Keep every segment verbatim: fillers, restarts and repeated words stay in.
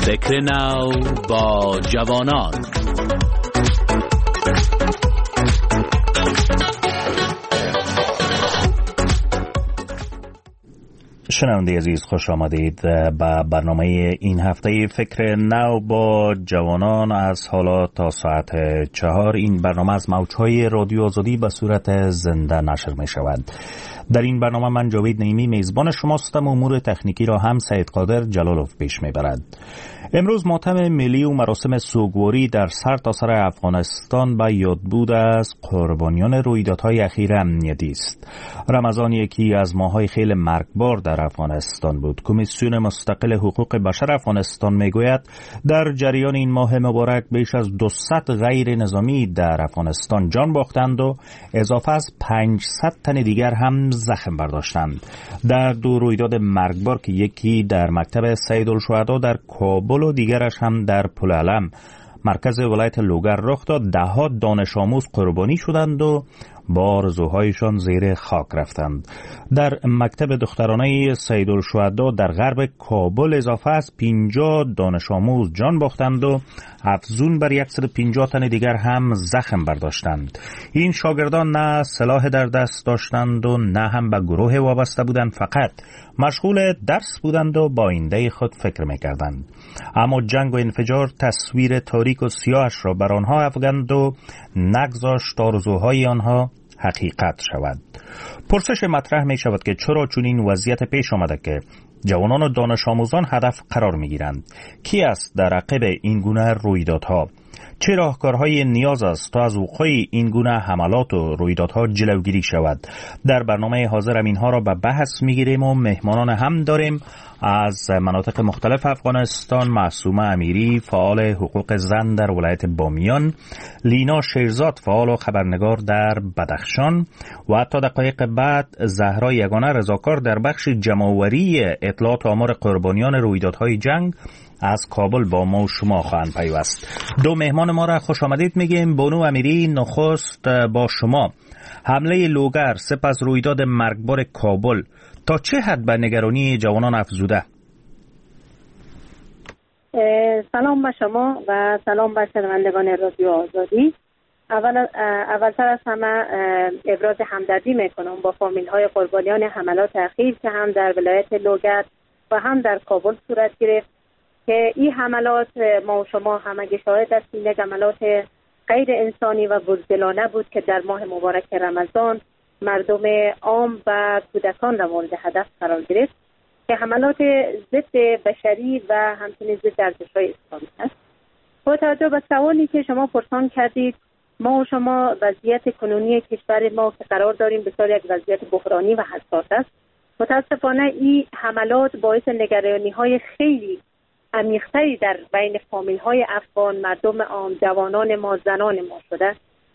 فکر نو با جوانان. شنونده عزیز، خوش آمدید به برنامه این هفته فکر نو با جوانان. از حالا تا ساعت چهار این برنامه از موجهای رادیو آزادی به صورت زنده نشر می شود. در این برنامه من جاوید نعیمی میزبان شماستم. امور تکنیکی را هم سید قادر جلالوف پیش می برد. امروز ماتم ملی و مراسم سوگواری در سرتاسر افغانستان به یادبود از قربانیان رویدادهای اخیر امنیتی است. رمضان یکی از ماه‌های خیلی مرگبار در افغانستان بود. کمیسیون مستقل حقوق بشر افغانستان میگوید در جریان این ماه مبارک بیش از دویست غیر نظامی در افغانستان جان باختند و اضافه از پانصد تن دیگر هم زخم برداشتند. در دو رویداد مرگبار که یکی در مکتب سیدالشهدا در کابل و دیگرش هم در پل علم مرکز ولایت لوگر رخ داد، ده ها دانش آموز قربانی شدند و با آرزوهایشان زیر خاک رفتند. در مکتب دخترانه سیدالشهدا در غرب کابل اضافه از پنجاه دانش آموز جان باختند و افزون بر صد و پنجاه تن دیگر هم زخم برداشتند. این شاگردان نه سلاح در دست داشتند و نه هم به گروه وابسته بودند، فقط مشغول درس بودند و با آینده خود فکر می‌کردند. اما جنگ و انفجار تصویر تاریک و سیاهش را بر آنها افکند و نگذاشت آرزوهای آنها حقیقت شود. پرسش مطرح می شود که چرا چنین وضعیت پیش آمده که جوانان و دانش آموزان هدف قرار می گیرند؟ کی است در عقب این گونه رویدادها؟ چه راهکارهای نیاز است تا از وقوع این گونه حملات و رویدادها جلوگیری شود؟ در برنامه حاضرم اینها را به بحث میگیریم و مهمانان هم داریم. از مناطق مختلف افغانستان معصومه امیری، فعال حقوق زن در ولایت بامیان، لینا شیرزاد، فعال و خبرنگار در بدخشان و تا دقایق بعد زهرا یگانه، رضاکار در بخش جمع‌آوری اطلاعات و آمار قربانیان رویدادهای جنگ، از کابل با ما و شما خواهند پیوست. دو مهمان ما را خوش آمدید میگیم. بانو امیری، نخست با شما. حمله لوگر سپس رویداد مرگبار کابل تا چه حد به نگرانی جوانان افزوده؟ سلام به شما و سلام به شنوندگان رادیو آزادی. اول اولتر از همه ابراز همدردی میکنم با فامیل های قربانیان حملات اخیر که هم در ولایت لوگر و هم در کابل صورت گرفت که این حملات ما و شما همگی شاهد هستیم. یک حملات غیر انسانی و بزدلانه بود که در ماه مبارک رمضان مردم عام و کودکان را مورد هدف قرار گرفت که حملات ضد بشری و همچنین ضد ارزش‌های اسلامی است. با توجه به سوالی که شما پرسان کردید، ما و شما وضعیت کنونی کشور ما که قرار داریم بسیار یک وضعیت بحرانی و حساس است. متاسفانه این حملات باعث نگرانی‌های خیلی عمیق‌تری در بین فامیل‌های افغان، مردم عام، جوانان ما، زنان ما شده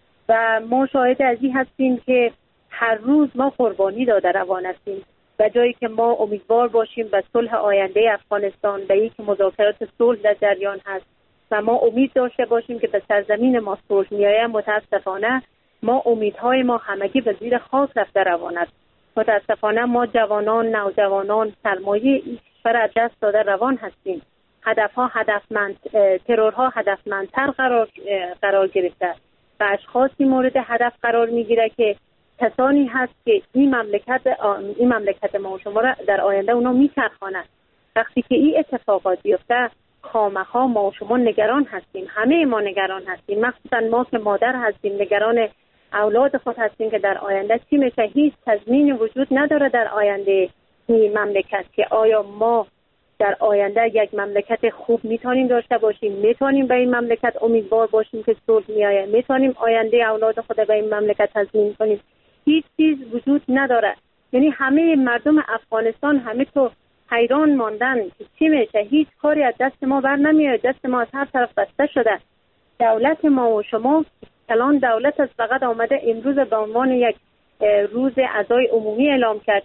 و ما شاهد از این هستیم که هر روز ما قربانی داده روان هستیم و جایی که ما امیدوار باشیم به صلح آینده افغانستان، به این که مذاکرات صلح در جریان هست و ما امید داشته باشیم که به سرزمین ما صلح میآید، متاسفانه ما امیدهای ما همگی به زیر خاک رفته روان است. متاسفانه ما جوانان، نوجوانان سرمایه این کشور از دست داده روان هستیم. هدفها هدفمند، ترورها هدفمندتر قرار قرار گرفته و اشخاصی مورد هدف قرار میگیره که کسانی هست که این مملکت این مملکت ما و شما را در آینده اونا میچرخانند. وقتی که این اتفاقات بیفته خامخا ما و شما نگران هستیم، همه ما نگران هستیم، مخصوصا ما که مادر هستیم نگران اولاد خود هستیم که در آینده چی میشه. هیچ تضمینی وجود نداره در آینده این مملکت که آیا ما در آینده یک مملکت خوب میتونیم داشته باشیم، میتونیم به این مملکت امیدوار باشیم که صلح میآید، میتونیم آینده اولاد خود به این مملکت تضمین کنیم. هیچ چیز وجود نداره. یعنی همه مردم افغانستان همه تو حیران ماندن که چی میشه. هیچ کاری از دست ما بر نمیاد، دست ما از هر طرف بسته شده. دولت ما و شما کلان دولت از فقط آمده امروز به عنوان یک روز عزای عمومی اعلام کرد.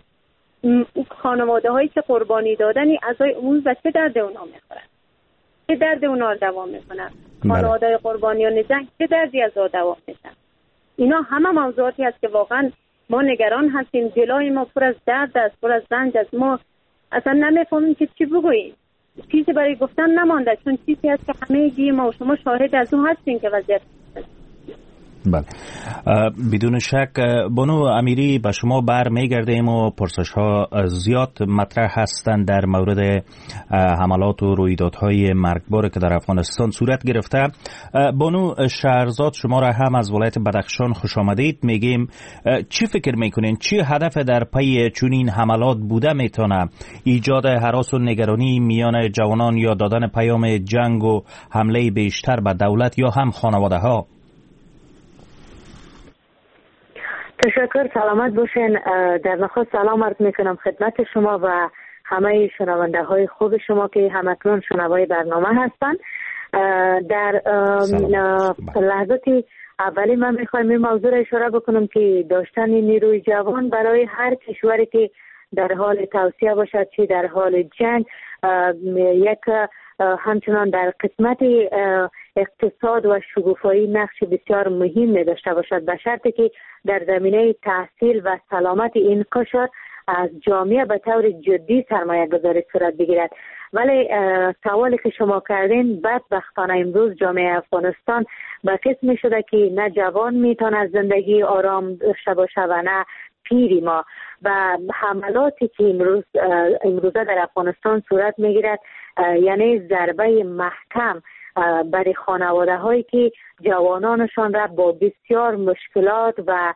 خانواده هایی که قربانی دادن عزای عمومی و چه درد اونا میخورن، چه درد اونا رو دوام میکنن. خانواده های قربانیان جنگ چه دردی از او دوام میشن. اینا همه موضوعاتی هست که واقعا ما نگران هستیم. دلای ما پر از درد است، پر از رنج است. ما اصلا نمیفهمیم که چی بگوییم. چیزی برای گفتن نمانده، چون چیزی هست که همه گی ما و شما شاهد از اون هستیم که وضعیت. بله، بدون شک بانو امیری به شما بر میگردیم و پرسش ها زیاد مطرح هستند در مورد حملات و رویدادهای مرگبار که در افغانستان صورت گرفته. بانو شهرزاد، شما را هم از ولایت بدخشان خوش آمدید. میگیم چی فکر میکنین، چی هدف در پی چنین حملات بوده میتونه؟ ایجاد هراس و نگرانی میان جوانان یا دادن پیام جنگ و حمله بیشتر به دولت یا هم خانواده ها؟ تشکر، سلامت باشین. در نخست سلام عرض میکنم خدمت شما و همه شنونده های خوب شما که همکنون شنوای برنامه هستند. در لحظات اولی من میخوایم این موضوع را اشاره بکنم که داشتن نیروی جوان برای هر کشوری که در حال توسعه باشد، چه در حال جنگ، یک همچنان در قسمت اقتصاد و شگوفایی نقش بسیار مهم داشته باشد، به شرطی که در زمینه تحصیل و سلامت این قشر از جامعه به طور جدی سرمایه گذاری صورت بگیرد. ولی سوالی که شما کردین، بدبختانه امروز جامعه افغانستان به قسم شده که نه جوان میتونه زندگی آرام داشته باشه و نه پیری ما. و حملاتی که امروز امروزه در افغانستان صورت میگیرد یعنی ضربه محکم برای خانواده هایی که جوانانشان را با بسیار مشکلات و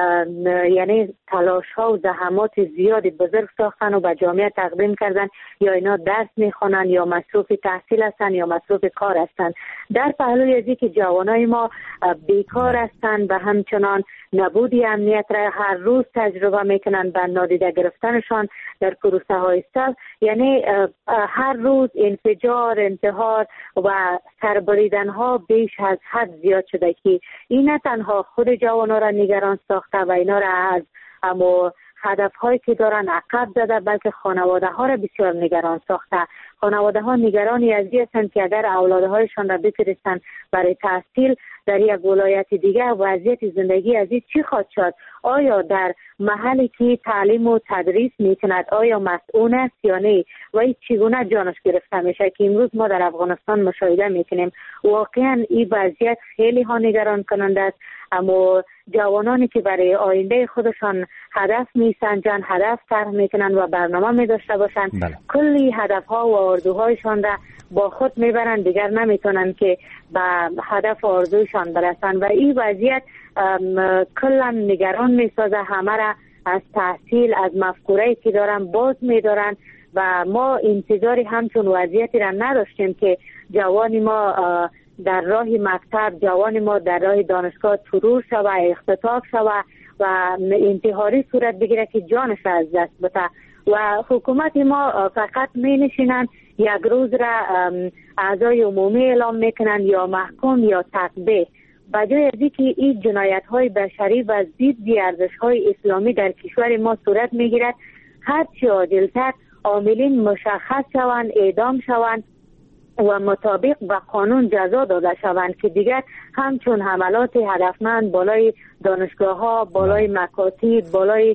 یعنی تلاش ها و زحمات زیادی بزرگ ساختن و به جامعه تقدیم کردن، یا اینا درس میخوانن یا مصروف تحصیل هستن یا مصروف کار هستن. در پهلوی از اینکه جوانای ما بیکار هستن و همچنان نبودی امنیت را هر روز تجربه میکنن به نادیده گرفتنشان در پروسه های سال، یعنی هر روز انفجار، انتحار و سربریدن ها بیش از حد زیاد شده که این نه تنها خود جوانها را نگران ساخته و اینا را از اما هدف هایی که دارن عقب زده، بلکه خانواده ها را بسیار نگران ساخته. خانواده ها نگرانی از این هستند که اگر اولادهایشان را بفرستند برای تحصیل در یک ولایت دیگه، وضعیت زندگی از این چی خواهد شد؟ آیا در محلی که تعلیم و تدریس میکند آیا مسئول است یا نه؟ و این چگونه جانش گرفته میشه که امروز ما در افغانستان مشاهده میکنیم. واقعا این وضعیت خیلی ها نگران کننده است. اما جوانانی که برای آینده خودشان هدف میسنجن، هدف طرح میکنن و برنامه میداشته باشن، بله. کلی هدف ها و آرزوهایشان را با خود میبرن، دیگر نمیتونن که به هدف آرزویشان برسن و این وضعیت کلا نگران میسازه همه را از تحصیل، از مفکوره‌ای که دارن باز میدارن و ما انتظاری همچون وضعیتی را نداشتیم که جوانی ما در راه مکتب، جوان ما در راه دانشگاه ترور شوه، اختطاف شوه و انتحاری صورت بگیره که جانش از دست بده. و حکومت ما فقط می نشینن یک روز را اعضای عمومی اعلام میکنن یا محکوم یا تطبیع، بجای از اینکه این جنایت های بشری و ضد ارزش های اسلامی در کشور ما صورت میگیرد، هرچی عاجلتر عاملین مشخص شوند، اعدام شوند و مطابق به قانون جزا داده شوند که دیگر همچون حملات هدفمند بالای دانشگاه ها، بالای مکاتب، بالای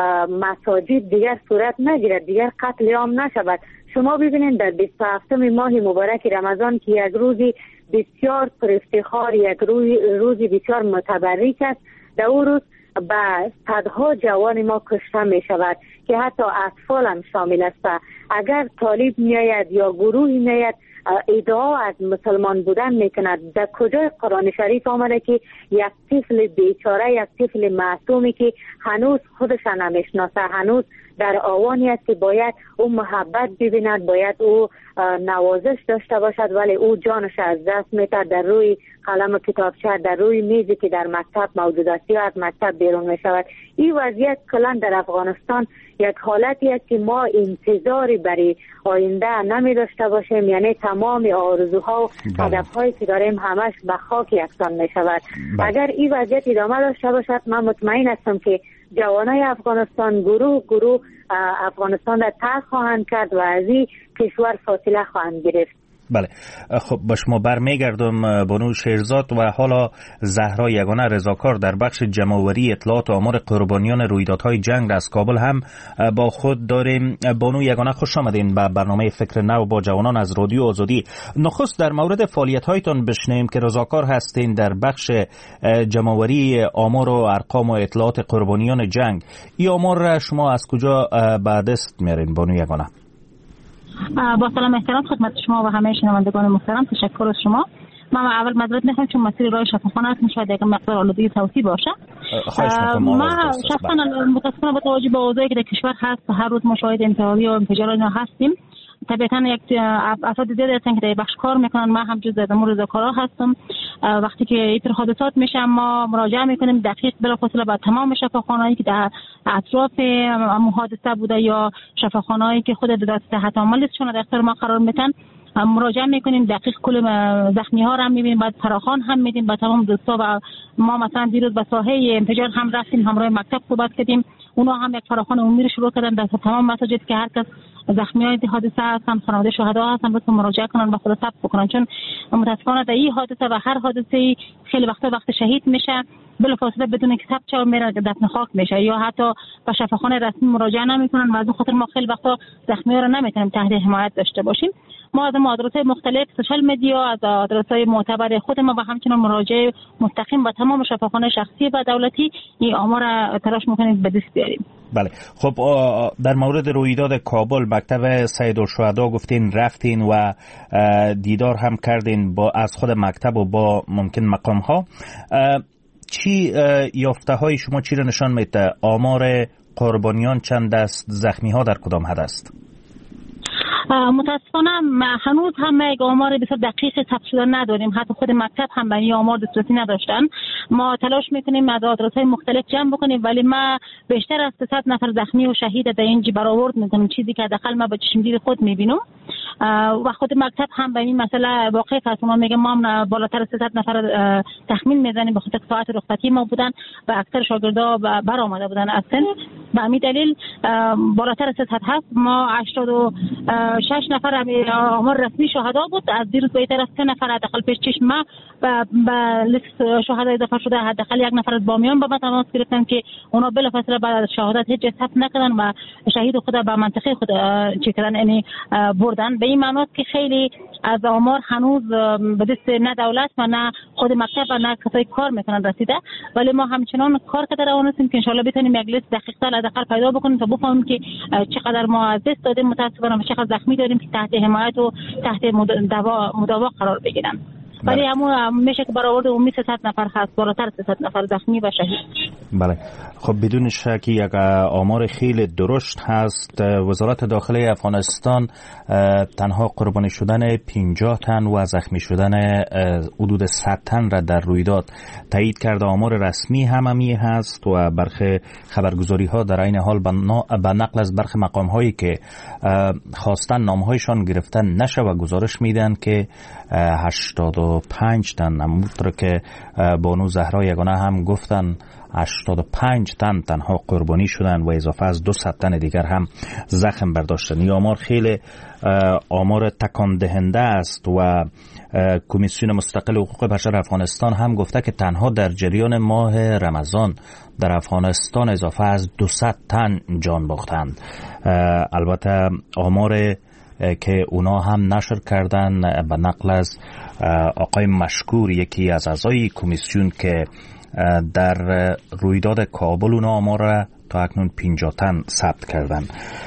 مساجد دیگر صورت نگیرد، دیگر قتل عام نشود. شما ببینید در بیست و هفتم ماه مبارک رمضان که یک روزی بسیار پر افتخار، یک روزی بسیار متبرک است، در اون روز به صدها جوان ما کشته می شود که حتی اطفال هم شامل است. اگر طالب می آید یا گروهی می آید ادعا از مسلمان بودن میکند، در کجای قرآن شریف آمده که یک طفل بیچاره، یک طفل معصومی که هنوز خودش نمیشناسه، هنوز در آوانی است که باید او محبت ببیند، باید او نوازش داشته باشد، ولی او جانش از دست میده در روی قلم و کتابچه، در روی میزی که در مکتب موجود است یا از مکتب بیرون می شود. این وضعیت کلا در افغانستان یک حالتی است که ما انتظاری برای آینده نمی داشته باشیم، یعنی تمام آرزوها و هدفهایی که داریم همش به خاک یکسان می شود. اگر این وضعیت ادامه داشته باشد، من مطمئن هستم که جوانای افغانستان گروه گروه افغانستان را ترک خواهند کرد و از این کشور فاصله خواهند گرفت. بله، خب با شما برمیگردم بانو شیرزاد و حالا زهرا یگانه رضاکار در بخش جمع‌آوری اطلاعات آمار قربانیان رویدادهای جنگ از کابل هم با خود داریم. بانو یگانه خوش آمدین به برنامه فکر نو با جوانان از رادیو آزادی. نخست در مورد فعالیت‌هایتان بشنویم که رضاکار هستین در بخش جمع‌آوری آمار و ارقام و اطلاعات قربانیان جنگ. این آمار را شما از کجا به دست میارین بانو یگانه؟ با سلام احترام خدمت شما و همه شنوندگان محترم، تشکر از شما. من اول معذرت میخوام چون مسیر راه شفاخانه است، شاید یک مقدار آلودگی صوتی باشه. ما شخصا متاسفانه با توجه به اوضاعی که در کشور هست هر روز مشاهده انتحاری و انفجار اینا هستیم. طبیعتا یک افراد زیادی هستن که در بخش کار میکنن، ما هم جزء از امور رضاکارا هستم. وقتی که این حادثات میشه ما مراجعه میکنیم دقیق بلافاصله به تمام شفاخانه‌ای که در اطراف حادثه بوده یا شفاخانه‌ای که خود وزارت صحت عاملشون در اختیار ما قرار میدن مراجعه میکنیم، دقیق کل زخمی ها رو هم میبینیم، بعد فراخوان هم میدیم به تمام دوستا. و ما مثلا دیروز به ساحه انفجار هم رفتیم، همراه مکتب صحبت کردیم، اونا هم یک فراخوان عمومی رو شروع کردن در تمام مساجد که هر کس زخمیای حادثه هستن، خانواده شهدا هستن، لطفا مراجعه کنن و خود ثبت بکنن، چون متاسفانه در این حادثه و هر حادثه خیلی وقتا وقت شهید میشه بلافاصله بدون که ثبت شه میره دفن خاک میشه یا حتی به شفاخانه رسمی مراجعه نمیکنن و از خاطر ما خیلی وقتا زخمی‌ها رو نمیتونیم تحت حمایت داشته باشیم. ما از آدرس‌های مختلف سوشال مدیا، از آدرس‌های معتبر خود ما و همچنین مراجعه مستقیم با تمام شفاخانه شخصی و دولتی این آمار را تلاش می‌کنیم به دست بیاریم. بله، خب در مورد رویداد کابل مکتب سید الشهدا گفتین رفتین و دیدار هم کردین با از خود مکتب و با ممکن مقام ها. چی یافته های شما چی را نشان میده؟ آمار قربانیان چند است؟ زخمی ها در کدام حد است؟ متاسفانه هنوز هم یک آمار بسیار دقیق ثبت شده نداریم، حتی خود مکتب هم به این آمار دسترسی نداشتن. ما تلاش میکنیم از آدرس‌های مختلف جمع بکنیم ولی ما بیشتر از سیصد نفر زخمی و شهید در اینجا برآورد میکنیم، چیزی که حداقل ما با چشم دید خود میبینم و خود مکتب هم به این مسئله واقف است. ما میگم ما بالاتر از سیصد نفر تخمین میزنیم به خاطر ساعت رخصتی ما بودن و اکثر شاگردا برآمده بودن از سن، به همین دلیل بالاتر از سیصد هست. ما هشتاد و شش نفر آمار رسمی شهدا بود، از دیروز بهتر از سه نفر حداقل پیش چشم ما به لیست شهدا اضافه شده، حداقل یک نفر از بامیان به ما تماس گرفتن که اونا بلافاصله بعد از شهادت هیچ ثبت نکردن و شهید خود به منطقه خود چه کردن یعنی بردن. به این معنی که خیلی از آمار هنوز به دست نه دولت و نه خود مکتب و نه کسایی کار میکنن رسیده، ولی ما همچنان کار کرده روان هستیم که ان شاء الله بتونیم یک لیست دقیق‌تر حداقل پیدا بکنیم تا بفهمیم که چقدر ما از دست دادیم متاسفانه و چقدر زخمی داریم که تحت حمایت و تحت مداوا مداوا قرار بگیرن. ولی همون میشه که برآورد عمومی سیصد نفر هست، بالاتر از سیصد نفر زخمی و شهید. بله، خب بدون شک یک آمار خیلی درشت هست. وزارت داخلی افغانستان تنها قربانی شدن پنجاه تن و زخمی شدن حدود صد تن را در رویداد تایید کرده. آمار رسمی هم همی هست و برخی خبرگزاری ها در این حال به نقل از برخی مقام هایی که خواستن نام هایشان گرفتن نشه و گزارش میدن که هشتاد و پنج تن، همونطور که بانو زهرا یگانه هم گفتن هشتاد و پنج تن تنها قربانی شدن و اضافه از دویست تن دیگر هم زخم برداشتن. این آمار خیلی آمار تکان دهنده است و کمیسیون مستقل حقوق بشر افغانستان هم گفته که تنها در جریان ماه رمضان در افغانستان اضافه از دویست تن جان باختند. البته آمار که اونا هم نشر کردن به نقل از آقای مشکور، یکی از اعضای کمیسیون که در رویداد کابل اونا آمار را تا اکنون پنجاه تن ثبت کردن.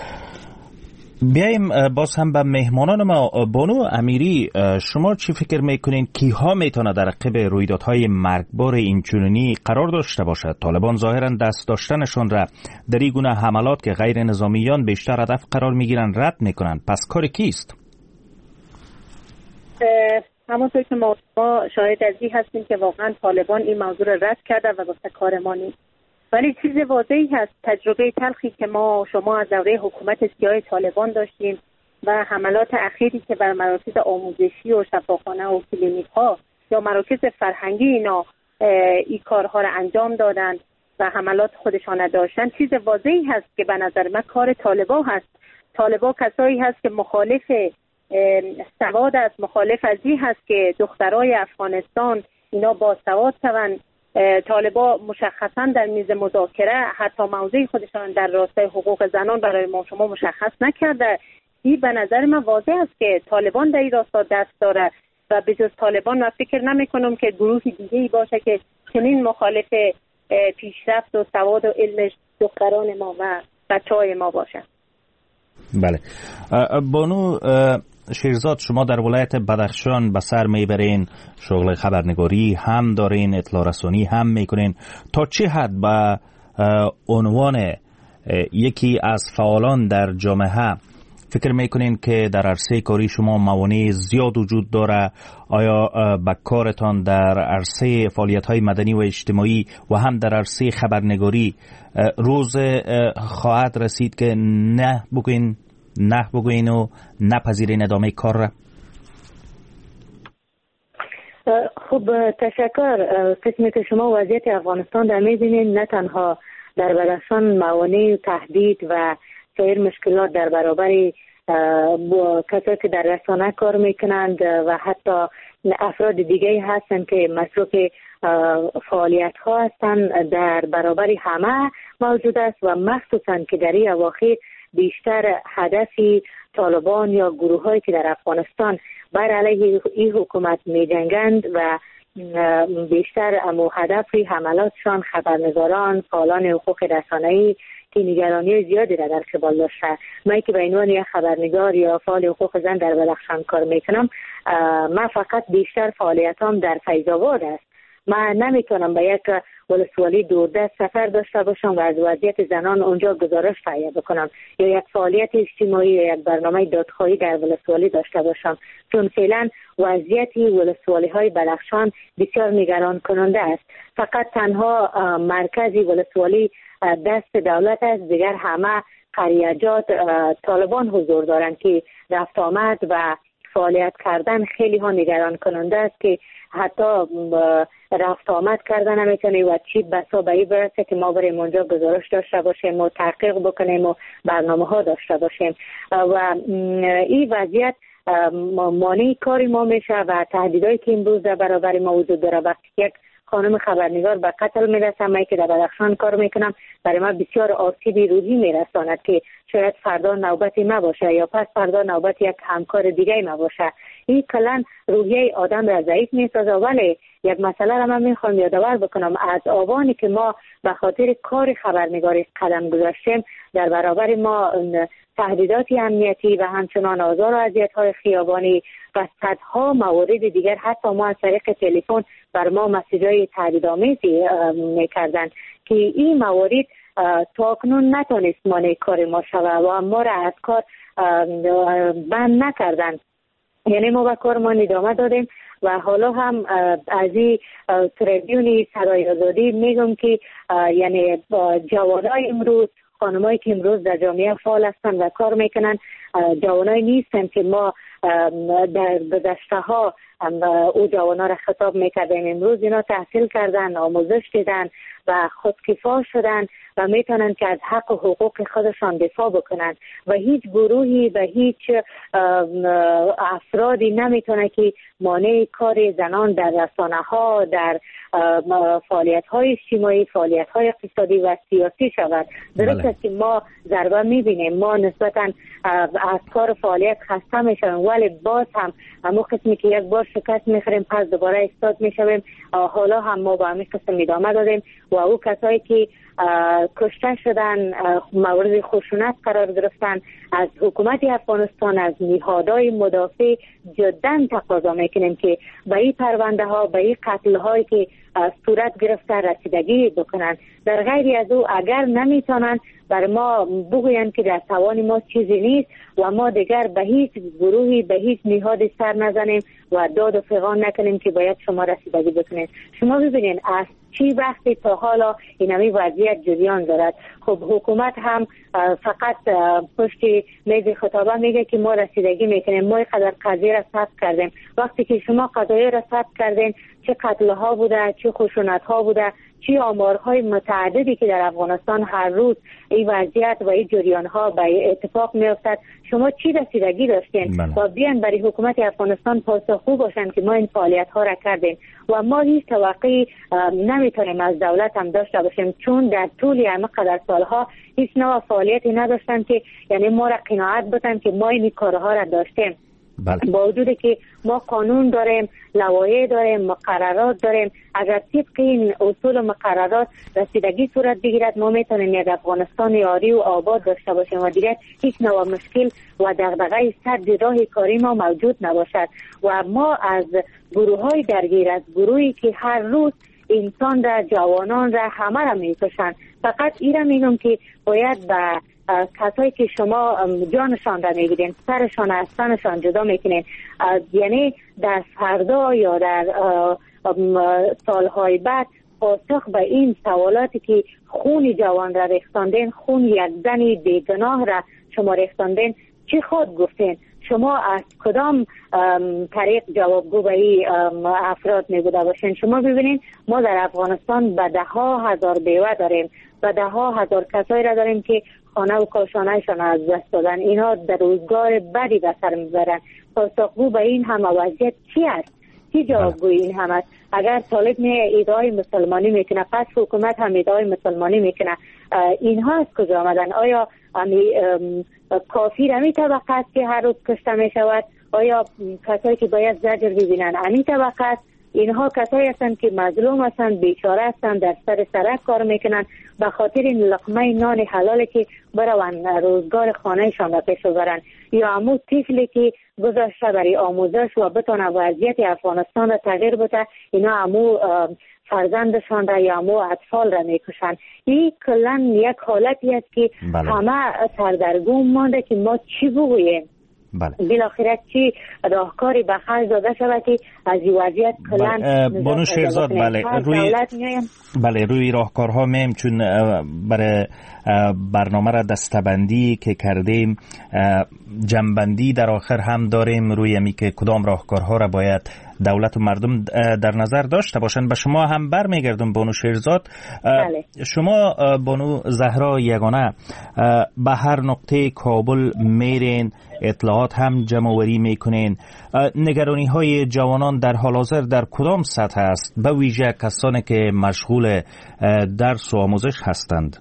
بیاییم باز هم به مهمانان ما. بانو امیری، شما چی فکر میکنین کیها میتونه در عقب رویدادهای مرگبار اینچنینی قرار داشته باشد؟ طالبان ظاهرا دست داشتنشون را در این گونه حملات که غیر نظامیان بیشتر هدف قرار میگیرن رد میکنن، پس کار کیست؟ همونطور که ما شاهد از این هستیم که واقعا طالبان این موضوع را رد کرده و گفته کار ما نیست. ولی چیز واضحی هست، تجربه تلخی که ما شما از دوره حکومت سیاه طالبان داشتیم و حملات اخیری که بر مراکز آموزشی و شفاخانه و کلینیک ها یا مراکز فرهنگی اینا این کارها را انجام دادن و حملات خودشان داشتن، چیز واضحی هست که به نظر من کار طالبان هست. طالبان کسایی هست که مخالف سواد است، مخالف از این هست که دخترای افغانستان اینا با سواد شوند. طالبان مشخصا در میز مذاکره حتی موضع خودشان در راستای حقوق زنان برای ما شما مشخص نکرده. این به نظر من واضح است که طالبان در این راستا دست داره و به جز طالبان من فکر نمی کنم که گروه دیگه ای باشه که چنین مخالف پیشرفت و سواد و علم دختران ما و بچهای ما باشه. بله. بانو شیرزاد، شما در ولایت بدخشان به سر میبرین، شغل خبرنگاری هم دارین، اطلاع رسانی هم میکنین. تا چه حد به عنوان یکی از فعالان در جامعه فکر میکنین که در عرصه کاری شما موانع زیاد وجود داره؟ آیا به کارتان در عرصه فعالیت‌های مدنی و اجتماعی و هم در عرصه خبرنگاری روز خواهد رسید که نه بگوین نه بگوین و نپذیرین ادامه کار را؟ خب تشکر. قسمی که شما وضعیت افغانستان در میبینید، نه تنها در بدخشان موانع تهدید و سایر مشکلات در برابر کسایی که در رسانه کار میکنند و حتی افراد دیگه هستند که مصروف فعالیت ها هستند در برابر همه موجود است و مخصوصا که در این اواخر بیشتر هدفی طالبان یا گروه هایی که در افغانستان بر علیه این حکومت می جنگند و بیشتر امو هدفی حملاتشان خبرنگاران، فعالان حقوق رسانه‌ای که نگرانی زیادی را در قبال داشته. من که به عنوان یک خبرنگار یا فعال حقوق زن در بدخشان کار میکنم، من فقط بیشتر فعالیتام در فیض آباد است. من نمیتونم به یک ولسوالی دوردست سفر داشته باشم و از وضعیت زنان اونجا گزارش تهیه بکنم یا یک فعالیت اجتماعی یا یک برنامه دادخواهی در ولسوالی داشته باشم، چون فعلا وضعیت ولسوالی های بدخشان بسیار نگران کننده است. فقط تنها مرکزی ولسوالی دست دولت است، دیگر همه قریجات طالبان حضور دارند که رفت آمد و فعالیت کردن خیلی ها نگران کننده است که حتی رفت آمد کردن نمیتونه و چی بسا به این برسه که ما بریم اونجا گزارش داشته باشیم و تحقیق بکنیم و برنامه ها داشته باشیم و این وضعیت مانع کاری ما میشه و تهدیدایی که امروز در برابر ما وجود داره. وقتی یک خانم خبرنگار به قتل میرسه، من که در بدخشان کار میکنم، برای ما بسیار آسیب روحی میرساند که شاید فردا نوبتی ما باشه یا پس فردا نوبت یک همکار دیگه ما باشه. این کلان روحیه آدم را ضعیف میسازه. ولی یک مسئله را من میخوام یادآور بکنم، از آوانی که ما به خاطر کار خبرنگاری قدم گذاشتیم، در برابر ما تهدیدات امنیتی و همچنان آزار و اذیت‌های خیابانی و صدها موارد دیگر، حتی ما از طریق تلفن بر ما مسیج‌های تهدیدآمیزی می‌کردند که این موارد تاکنون نتونست مانع کار ما شود و ما را از کار بند نکردند. یعنی ما به کارمان ادامه دادیم و حالا هم از این تریبیون صدای آزادی میگم که یعنی جوانای امروز، خانمایی که امروز در جامعه فعال هستند و کار میکنن، جوانای نیستن که ما در گذشته ها او جوانا را خطاب میکردیم. امروز اینا تحصیل کردن، آموزش دیدن و خودکفا شدن و میتونن که از حق و حقوق خودشان دفاع بکنن و هیچ گروهی و هیچ افرادی نمیتونه که مانع کار زنان در رسانه ها، در فعالیت های اجتماعی، فعالیت های اقتصادی و سیاسی شود. درست است که ما ضربه میبینیم، ما نسبتا از کار فعالیت خسته میشویم، ولی باز هم همون قسمی که یک بار شکست میخوریم پس دوباره استاد میشویم. حالا هم ما با همین قسم ادامه دادیم و او کسایی که کشته شدن، مورد خشونت قرار گرفتن، از حکومت افغانستان، از نهادهای مدافع جدا تقاضا میکنیم که به این پرونده ها، به این قتل هایی که صورت گرفته رسیدگی بکنن. در غیر از او اگر نمیتونن بر ما بگوین که در توان ما چیزی نیست و ما دیگر به هیچ گروهی، به هیچ نهادی سر نزنیم و داد و فغان نکنیم که باید شما رسیدگی بکنید. شما ببینید از چی وقتی تا حالا این همی وضعیت جریان دارد. خب حکومت هم فقط پشت میز خطابه میگه که ما رسیدگی میکنیم، ما قدر قضیه را ثبت کردیم. وقتی که شما قضایه را ثبت کردین، چه قتل ها بوده، چه خشونت ها بوده، چی آمارهای متعددی که در افغانستان هر روز این وضعیت و این جریان‌ها به اتفاق می‌افتد، شما چی رسیدگی داشتین و بیان برای حکومت افغانستان پاسخگو باشن که ما این فعالیت‌ها را کردیم و ما هیچ توقعی نمیتونیم از دولت هم داشته باشیم، چون در طول همه قدر سالها هیچ نوع فعالیتی نداشتن که یعنی ما را قناعت بدن که ما این کارها را داشتیم. بله. با وجودی که ما قانون داریم، لوایح داریم، مقررات داریم، اگر طبق این اصول و مقررات رسیدگی صورت بگیرد ما میتونیم یک افغانستان یاری و آباد داشته باشیم و دیگر هیچ نوع مشکل و دغدغه سد راه کاری ما موجود نباشد. و ما از گروه های درگیر، از گروهی که هر روز انسان را، جوانان را، همه را میکشند، فقط ایرا میگم که باید به کسایی که شما جانشان را میگیرین، سرشان از تنشان جدا میکنین، یعنی در فردا یا در سالهای بعد پاسخ به این سوالاتی که خون جوان را ریختاندین، خون یک زن بیگناه را شما ریختاندین، چی خود گفتین؟ شما از کدام طریق جوابگو به این افراد میبوده باشین؟ شما ببینین ما در افغانستان به ده ها هزار بیوه داریم، به ده ها هزار کسایی را داریم که خانه و کاشانهشان از دست دادن، اینا در روزگار بدی به سر میبرن. پاسخگو به این همه وضعیت چی است؟ چی جوابگوی این همه است؟ اگر طالب می ادعای مسلمانی میکنه، پس حکومت هم ادعای مسلمانی میکنه، اینها از کجا آمدن؟ آیا امی کافر امی طبقه است که هر روز کشته می شود؟ آیا کسایی که باید زجر ببینن امی طبقه است؟ اینها کسایی هستند که مظلوم هستند، بیچاره هستند، در سر سرک کار میکنن به خاطر این لقمه نان حلالی که برون روزگار خانهشان را پیش ببرن، یا امو طفلی که گذاشته برای آموزش و بتونه وضعیت افغانستان را تغییر بده، اینا امو فرزندشان را یا امو اطفال را میکشن. این کلا یک حالتی است که بله. همه سردرگم مانده که ما چی بگوییم. بله. بالاخره چی راهکاری به خرج داده شود که از این وضعیت کلان بله. بانو شیرزاد بله روی بله روی راهکارها میم، چون برای برنامه را دستبندی که کردیم جنبندی در آخر هم داریم روی می که کدام راهکارها را باید دولت و مردم در نظر داشته باشند. به شما هم برمیگردم بانو شیرزاد. بله. شما بانو زهرا یگانه به هر نقطه کابل میرین، اطلاعات هم جمع‌آوری میکنین، نگرانی های جوانان در حال حاضر در کدام سطح است، به ویژه کسانی که مشغول درس و آموزش هستند؟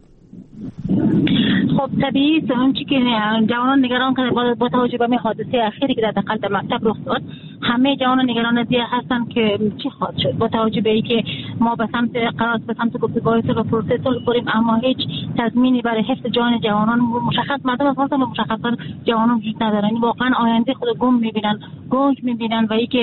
خب طبیعی است اون چی که جوانان نگران کنه با توجه به حادثه اخیری که در داخل در مکتب رخ داد، همه جوانان نگران از این هستند که چی خواهد شد با توجه به اینکه ما به سمت قرار به سمت گفتگوهای و پروسه صلح بریم، اما هیچ تضمینی برای حفظ جان جوانان مشخص مردم افغانستان مشخصا جوانان وجود ندارن. واقعا آینده خود گم میبینن، گنگ میبینن و اینکه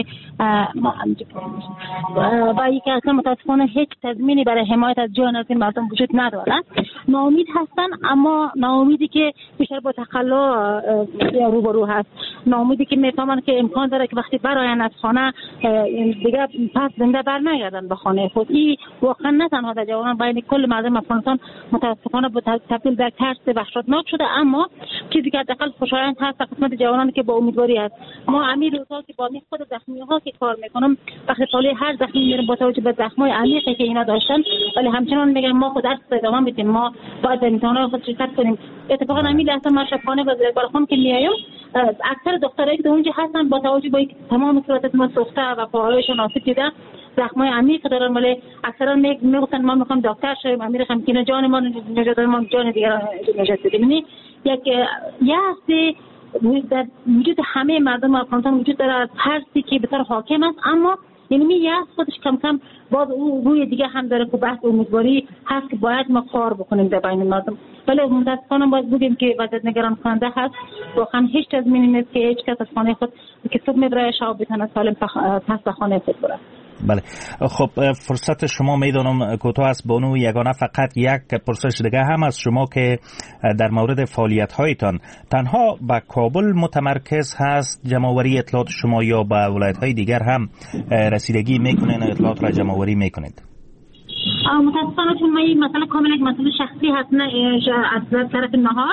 و اینکه اصلا متاسفانه هیچ تضمینی برای حمایت از جان از این مردم وجود ندارد. ناامید هستن، اما ناامیدی که بیشتر با تخلا روبرو هست، ناامیدی که میفهمن که امکان داره که وقتی براین از خانه دیگه پس زنده بر نگردن به خانه خود. این واقعا نه تنها در جوانان، بین کل مردم افغانستان متاسفانه با تبدیل در ترس وحشتناک شده. اما چیزی که حداقل خوشایند هست قسمت جوانانی که با امیدواری هست. ما امیر روزا که با خود زخمی ها که کار میکنم وقتی طالع هر زخمی میرم با توجه به زخمای عمیقی که اینا داشتن، ولی همچنان میگم ما خود درس ادامه بدیم، ما باید در امتحانات خود شرکت کنیم. اتفاقا همین لحظه من شبانه و زیربالخون که میایم اکثر دخترایی که اونجا هستن با توجه به تمام صورت ما سوخته و پاهایشون آسیب دیده، زخمای عمیق دارن، ولی اکثرا میگفتن ما میخوایم دکتر شویم، امیر میخوایم که جان ما نجات ما جان دیگران نجات بدیم. یعنی یک یه در وجود همه مردم افغانستان وجود داره ترسی که به طور حاکم است، اما یعنی یه خودش کم کم باز روی دیگه هم داره که بحث امیدواری هست که باید ما کار بکنیم در بین مردم. ولی متاسفانه باز بگیم که وضعیت نگران کننده هست. واقعا هیچ تضمینی نیست که هیچ کس از خانه خود که صبح میبره شب بتونه سالم پس به خانه خود بره. بله خب فرصت شما میدانم کوتاه است بانو یگانه، فقط یک پرسش دیگه هم از شما که در مورد فعالیت هایتان تنها به کابل متمرکز هست جمع‌آوری اطلاعات شما یا به ولایت های دیگر هم رسیدگی میکنین و اطلاعات را جمع‌آوری میکنید؟ متاسفانه چون ما این مسئله کاملا مسئله شخصی هست، نه از طرف نهاد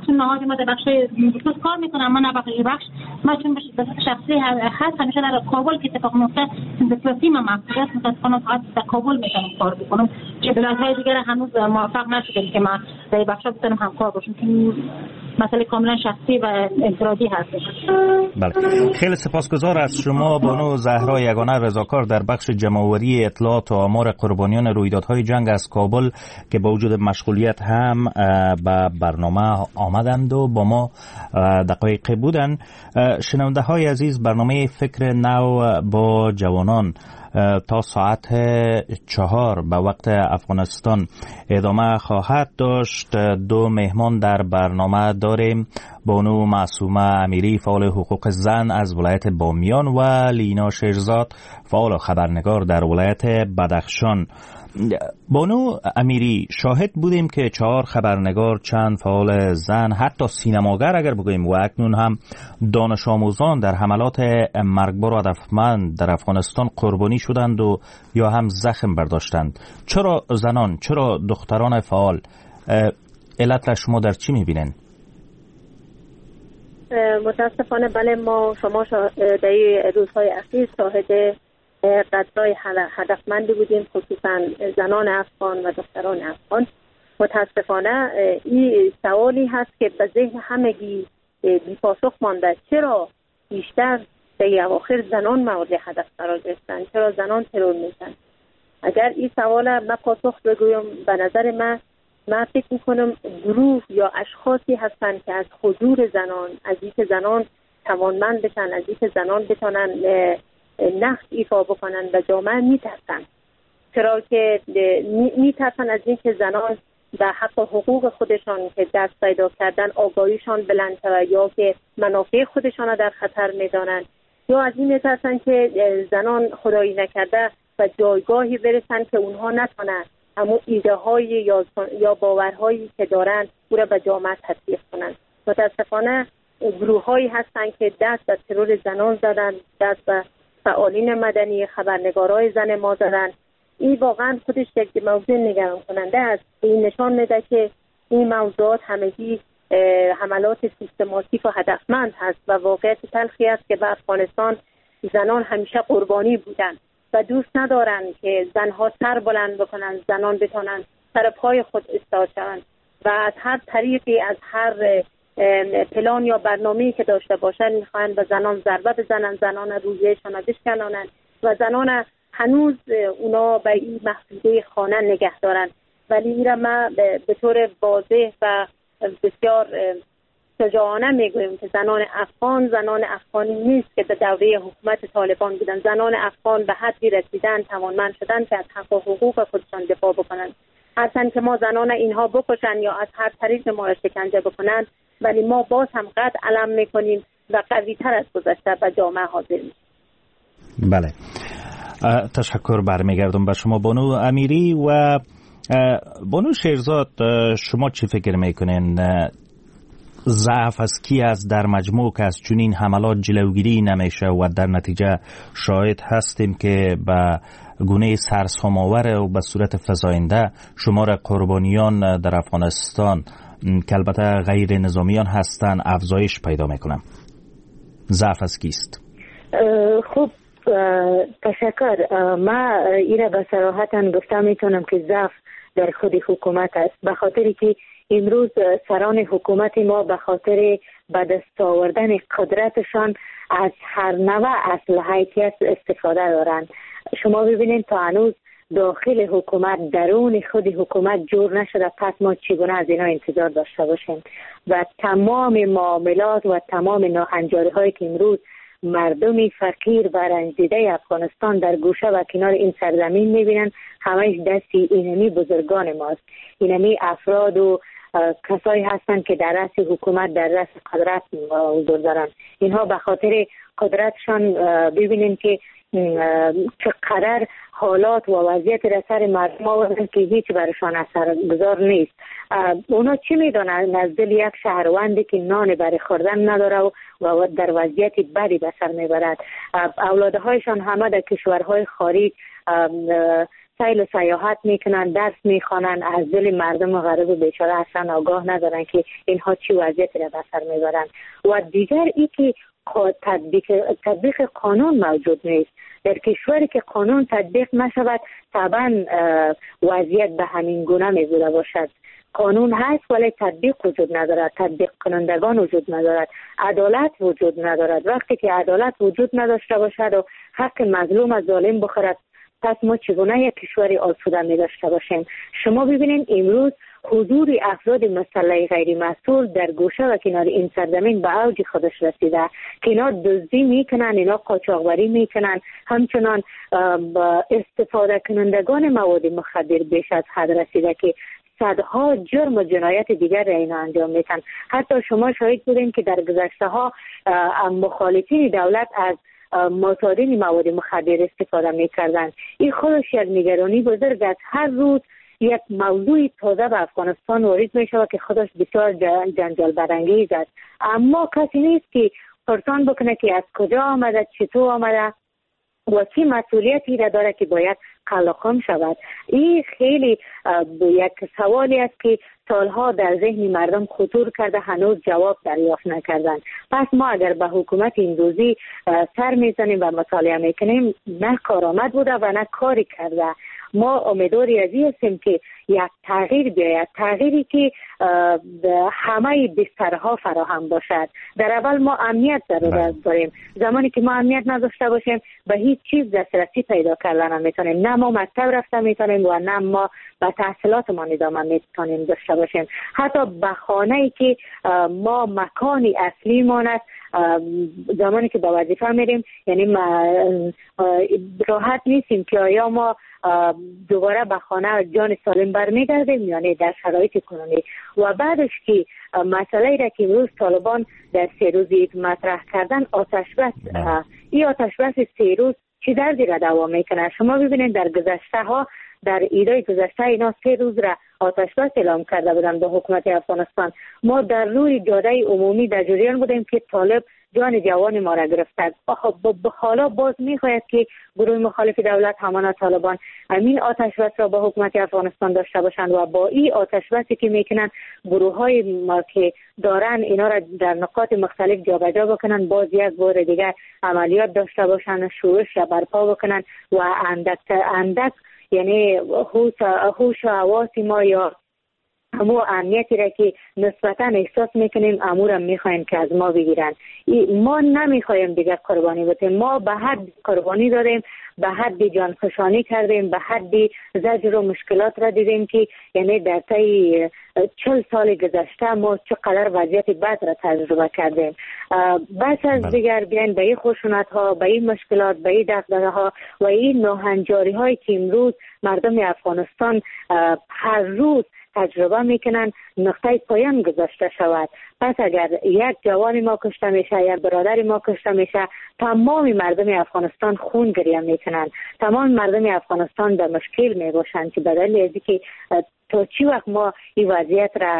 چون نهاد ما در بخش خصوص کار میکنم، من بخش بخش من چون به شخصی هست همیشه در کابل که اتفاق میفته سیاسی من مسئولیت متاسفانه فقط در کابل میتونم کار بکنم. چه بلادهای دیگر هنوز موفق نشدیم که من در بخش بتونم همکار باشم چون مسئله کاملا شخصی و انفرادی هست. بله، خیلی سپاسگزار از شما بانو زهرا یگانه رضاکار در بخش جمع‌آوری اطلاعات و آمار قربانیان رویدادهای جنگ از کابل که با وجود مشغولیت هم به برنامه آمدند و با ما دقایق بودند. شنونده های عزیز، برنامه فکر نو با جوانان تا ساعت چهار به وقت افغانستان ادامه خواهد داشت. دو مهمان در برنامه داریم: بانو معصومه امیری فعال حقوق زن از ولایت بامیان و لینا شیرزاد فعال خبرنگار در ولایت بدخشان. بانو امیری، شاهد بودیم که چهار خبرنگار، چند فعال زن، حتی سینماگر اگر بگوییم و اکنون هم دانش آموزان در حملات مرگبار و هدفمند در افغانستان قربانی شدند و یا هم زخم برداشتند. چرا زنان، چرا دختران فعال؟ علت را شما در چی میبینن؟ متاسفانه بله، ما شما در روزهای اخیر شاهد قتل‌های هدفمندی بودیم، خصوصا زنان افغان و دختران افغان. متاسفانه این سوالی هست که به ذهن همگی بی پاسخ مانده: چرا بیشتر در اواخر زنان مورد هدف قرار گرفتند؟ چرا زنان ترور میشن؟ اگر این سوال ما پاسخ بگویم، به نظر من من فکر میکنم گروه یا اشخاصی هستند که از حضور زنان، از اینکه زنان توانمند بشن، از اینکه زنان بتونن نقش ایفا بکنن به جامعه میترسن. چرا که میترسن از اینکه زنان به حق حقوق خودشان که دست پیدا کردن آگاهیشان بلند شود، یا که منافع خودشان در خطر میدانند، یا از این میترسن که زنان خدایی نکرده و جایگاهی برسن که اونها نتونن اما ایده های یا, یا باورهایی که دارن او را به جامعه تطبیق کنند. متاسفانه گروه هایی هستن که دست به ترور زنان زدن، دست به فعالین مدنی، خبرنگارای زن ما زدن. این واقعا خودش یک موضوع نگران کننده است. این نشان میده که این موضوعات همگی حملات سیستماتیک و هدفمند هست و واقعیت تلخی است که به افغانستان زنان همیشه قربانی بودند و دوست ندارن که زنها سر بلند بکنن، زنان بتونن سر پای خود ایستاد شوند و از هر طریقی، از هر پلان یا برنامه‌ای که داشته باشن میخوان به زنان ضربه بزنن، زنان روحیه‌شان بشکنانن و زنان هنوز اونا به این محدوده خانه نگه دارن. ولی این را ما به طور واضح و بسیار شجاعانه میگویم که زنان افغان زنان افغانی نیست که به دوره حکومت طالبان بودن. زنان افغان به حدی رسیدن، توانمند شدن که از حق و حقوق خودشان دفاع بکنن. هرچند که ما زنان اینها بکشن یا از هر طریق ما را شکنجه بکنن، ولی ما باز هم قد علم میکنیم و قوی تر از گذشته به جامعه حاضر میشیم. بله، تشکر برمیگردم به شما بانو امیری. و بانو شیرزاد، شما چی فکر میکنین؟ ضعف از کی است در مجموع که از چنین حملات جلوگیری نمیشه و در نتیجه شاهد هستیم که به گونه سرسام‌آور و به صورت فزاینده شمار قربانیان در افغانستان که البته غیر نظامیان هستند افزایش پیدا میکنم؟ ضعف از کیست؟ خوب، تشکر. ما ایره به صراحتاً گفته میتونم که ضعف در خود حکومت است، به خاطری که امروز سران حکومت ما به خاطر به دست آوردن قدرتشان از هر نوع اسلحه‌ای استفاده دارند. شما ببینید تا هنوز داخل حکومت، درون خود حکومت جور نشده، پس ما چگونه از اینا انتظار داشته باشیم؟ و تمام معاملات و تمام ناهنجاری هایی که امروز مردم فقیر و رنجیده افغانستان در گوشه و کنار این سرزمین میبینن، همهش دستی اینمی بزرگان ماست. اینمی افراد و کسایی هستند که در رأس حکومت، در رأس قدرت حضور دارن. اینها به خاطر قدرتشان ببینین که چقدر حالات و وضعیت را سر مردم آوردن که هیچ برشان اثرگذار نیست. اونا چی میدونن؟ نزدیک یک شهروندی که نان برای خوردن نداره و در وضعیت بدی به سر میبرد. اولادهایشان همه در کشورهای خارج سیل و سیاحت میکنن، درس میخوانن، از دل مردم غریب بیچاره اصلا آگاه ندارن که اینها چی وضعیتی را به سر میبرن. و دیگر ای که تطبیق, تطبیق قانون موجود نیست. در کشوری که قانون تطبیق نشود طبعا وضعیت به همین گونه میبوده باشد. قانون هست ولی تطبیق وجود ندارد، تطبیق کنندگان وجود ندارد، عدالت وجود ندارد. وقتی که عدالت وجود نداشته باشد و حق مظلوم از ظالم بخورد، پس ما چگونه یک کشوری آسوده می داشته باشیم؟ شما ببینید امروز حضور افراد مسلح غیر مسئول در گوشه و کنار این سرزمین به اوج خودش رسیده که اینا دزدی میکنن، اینا قاچاقبری میکنن، همچنان استفاده کنندگان مواد مخدر بیش از حد رسیده که صدها جرم و جنایت دیگر را اینا انجام میتن. حتی شما شاهد بودین که در گذشته ها مخالفین دولت از مصادین مواد مخدر استفاده میکردن. این خودش یک نگرانی بزرگ است. هر روز یک موضوع تازه به افغانستان وارد میشه که خودش بسیار جنجال برانگیز است، اما کسی نیست که پرسان بکنه که از کجا آمده، چطور آمده و چی مسئولیتی را داره که باید قلقم شود. این خیلی یک سوالی است که سالها در ذهن مردم خطور کرده، هنوز جواب دریافت نکردن. پس ما اگر به حکومت امروزی سر میزنیم و مطالعه میکنیم، نه کارآمد بوده و نه کاری کرده. ما امیدواری از این هستیم که یک تغییر بیاید، تغییری که همه بسترها فراهم باشد. در اول ما امنیت ضرورت داریم. زمانی که ما امنیت نداشته باشیم به هیچ چیز دسترسی پیدا کردن نمیتونیم. نه ما مکتب رفته میتونیم و نه ما به تحصیلات ما ادامه میتونیم داشته باشیم. حتی به خانه‌ای که ما مکانی اصلی ما است، زمانی که به وظیفه میریم یعنی راحت نیستیم که آیا ما دوباره به خانه جان سالم برمیگردیم یعنی در شرایط کنونی. و بعدش که مسئله را که امروز طالبان در سه روزی مطرح کردن، آتش بس، این آتش بس سه روز چی دردی را دوام میکنه؟ شما ببینید در گذشته ها، در ایدای گذشته اینا سه روز را آتش بس اعلام کرده بودن به حکومت افغانستان. ما در روی جاده عمومی در جریان بودیم که طالب جان جوان ما را گرفته. حالا باز میخواید که گروه مخالف دولت همان طالبان همین آتش بس را با حکومت افغانستان داشته باشند و با این آتش بسی که میکنن گروه های ما که دارن اینا را در نقاط مختلف جابجا بکنن، باز یک بار دیگر عملیات داشته باشند، شورش را برپا بکنن و اندک اندک یعنی هوش و حواس ما یا همو امنیتی را که نسبتا احساس میکنیم امورم میخوایم که از ما بگیرن. ما نمیخوایم دیگه قربانی بدیم. ما به حد قربانی دادیم، به حد جانفشانی کردیم، به حد زجر و مشکلات را دیدیم که یعنی در طی چل سال گذشته ما چقدر وضعیت بد را تجربه کردیم. بس از دیگر بیاین به این خشونت ها، به این مشکلات، به این دغدغه ها و این ناهنجاری هایی که امروز مردم افغانستان هر روز تجربه میکنن نقطه پایان گذاشته شود. پس اگر یک جوان ما کشته میشه، یک برادر ما کشته میشه، تمام مردم افغانستان خون گریه میکنن، تمام مردم افغانستان در مشکل میباشند که بدل از اینکه تا چی وقت ما این وضعیت را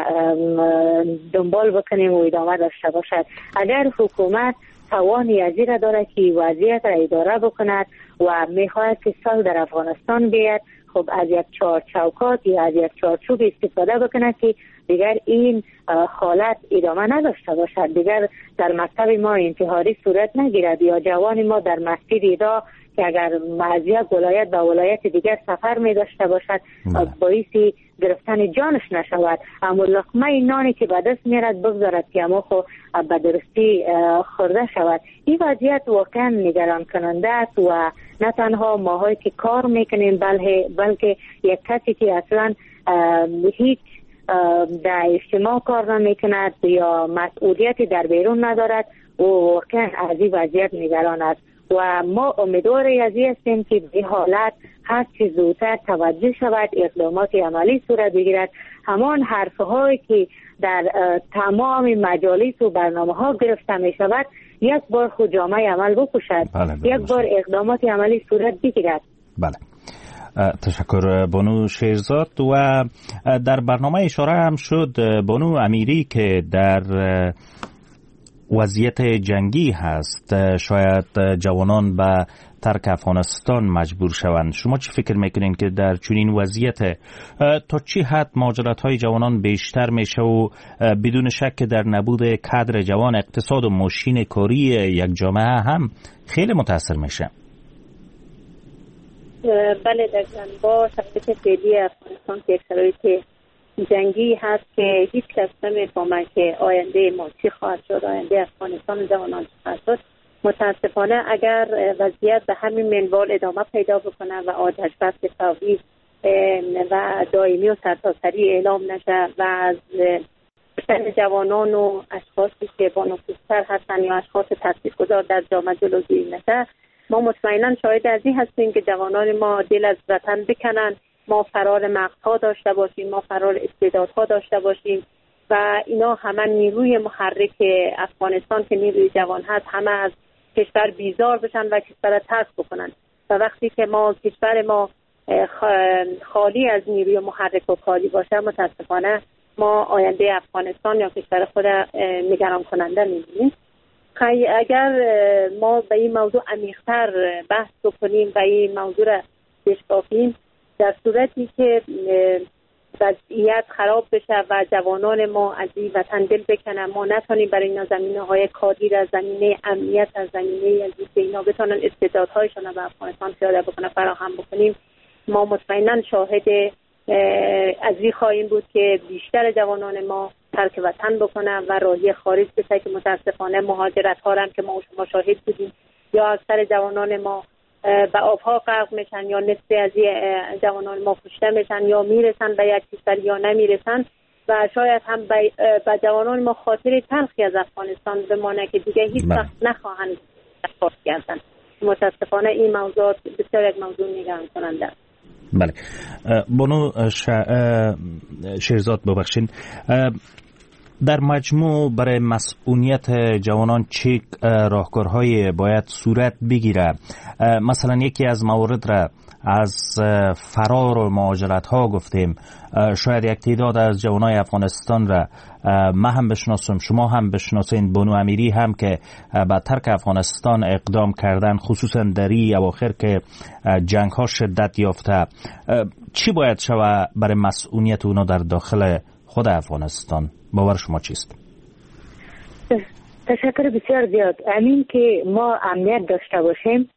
دنبال بکنیم و ادامه داشته باشد. اگر حکومت توانی از این را داره که وضعیت را اداره بکند و میخواهد که صلح در افغانستان بیاد، خب از یک چهار چوکات یا از یک چارچوب استفاده بکند که دیگر این حالت ادامه نداشته باشد، دیگر در مکتب ما انتحاری صورت نگیرد یا جوان ما در مسجد ادا که اگر از یک ولایت به ولایت دیگر سفر می داشته باشد باعث گرفتن جانش نشود. اما لقمه نانی که به دست میرد بگذارد که اما خو به درستی خورده شود. این وضعیت واقعا نگران کننده است و نه تنها ماهایی که کار میکنیم بلکه بلکه یک کسی که اصلا هیچ در اجتماع کار نمیکند یا مسئولیتی در بیرون ندارد و واقعا از این وضعیت نگران است و ما امیدواری از این هستیم که به حالت هر چه زودتر توجه شود، اقدامات عملی صورت بگیرد. همان حرفهایی که در تمام مجالس و برنامه ها گرفته می شود یک بار خود جامعه عمل بپوشد، یک بار اقدامات عملی صورت بگیرد. بله، تشکر بانو شیرزاد. و در برنامه اشاره هم شد بانو امیری که در وضعیت جنگی هست، شاید جوانان به ترک افغانستان مجبور شوند. شما چی فکر میکنین که در چنین وضعیت تا چی حد مهاجرت های جوانان بیشتر میشه و بدون شک در نبود کادر جوان اقتصاد و ماشین کاری یک جامعه هم خیلی متاثر میشه؟ بله دقیقاً با شرایط فعلی افغانستان که شرایط جنگی هست که هیچ کس نمیفهمه که آینده ما چی خواهد شد، آینده افغانستان جوانان چی خواهد شد. متاسفانه اگر وضعیت به همین منوال ادامه پیدا بکنه و آتش بس فوری و دائمی و سرتاسری اعلام نشه و از جوانان و اشخاصی که با نفوذتر هستن یا اشخاص تاثیرگذار در جامعه جلوگیری نشه، ما مطمئنا شاهد از این هستیم که جوانان ما دل از وطن بکنن، ما فرار مغزها داشته باشیم، ما فرار استعدادها داشته باشیم و اینا همه نیروی محرک افغانستان که نیروی جوان هست همه از کشور بیزار بشن و کشور ترک بکنن و وقتی که ما کشور ما خالی از نیروی محرک و کاری باشه، متاسفانه ما آینده افغانستان یا کشور خود نگران کننده می‌بینیم. اگر ما به این موضوع عمیق‌تر بحث بکنیم و این موضوع را بشکافیم، در صورتی که وضعیت خراب بشه و جوانان ما از این وطن دل بکنن، ما نتونیم برای اینا زمینه‌های کاری در زمینه امنیت، از زمینه از اینکه اینا بتونن استعدادهایشون رو به افغانستان پیاده بکنن فراهم بکنیم، ما مطمئنا شاهد از این خواهیم بود که بیشتر جوانان ما ترک وطن بکنن و راهی خارج بشه که متاسفانه مهاجرت ها هم که ما شما شاهد بودیم یا اکثر جوانان ما به آبها غرق میشن یا نصف از جوانان ما کشته میشن یا میرسن به یک کشور یا نمیرسن و شاید هم به جوانان ما خاطر تلخی از افغانستان بمانه که دیگه هیچ وقت نخواهند خارج کردن. متاسفانه این موضوع بسیار یک موضوع نگران کننده است. بله بانو ش... شیرزاد ببخشین، در مجموع برای مسئولیت جوانان چه راهکارهای باید صورت بگیره؟ مثلا یکی از موارد را از فرار و مهاجرت ها گفتیم، شاید یک تعداد از جوانای افغانستان را ما هم بشناسم، شما هم بشناسین، بانو امیری هم که به ترک افغانستان اقدام کردن، خصوصا در این اواخر که جنگ ها شدت یافته. چی باید شود برای مسئولیت اونا در داخل خود افغانستان؟ باور شما چیست؟ تشکر بسیار زیاد. امین که ما امنیت داشته باشیم،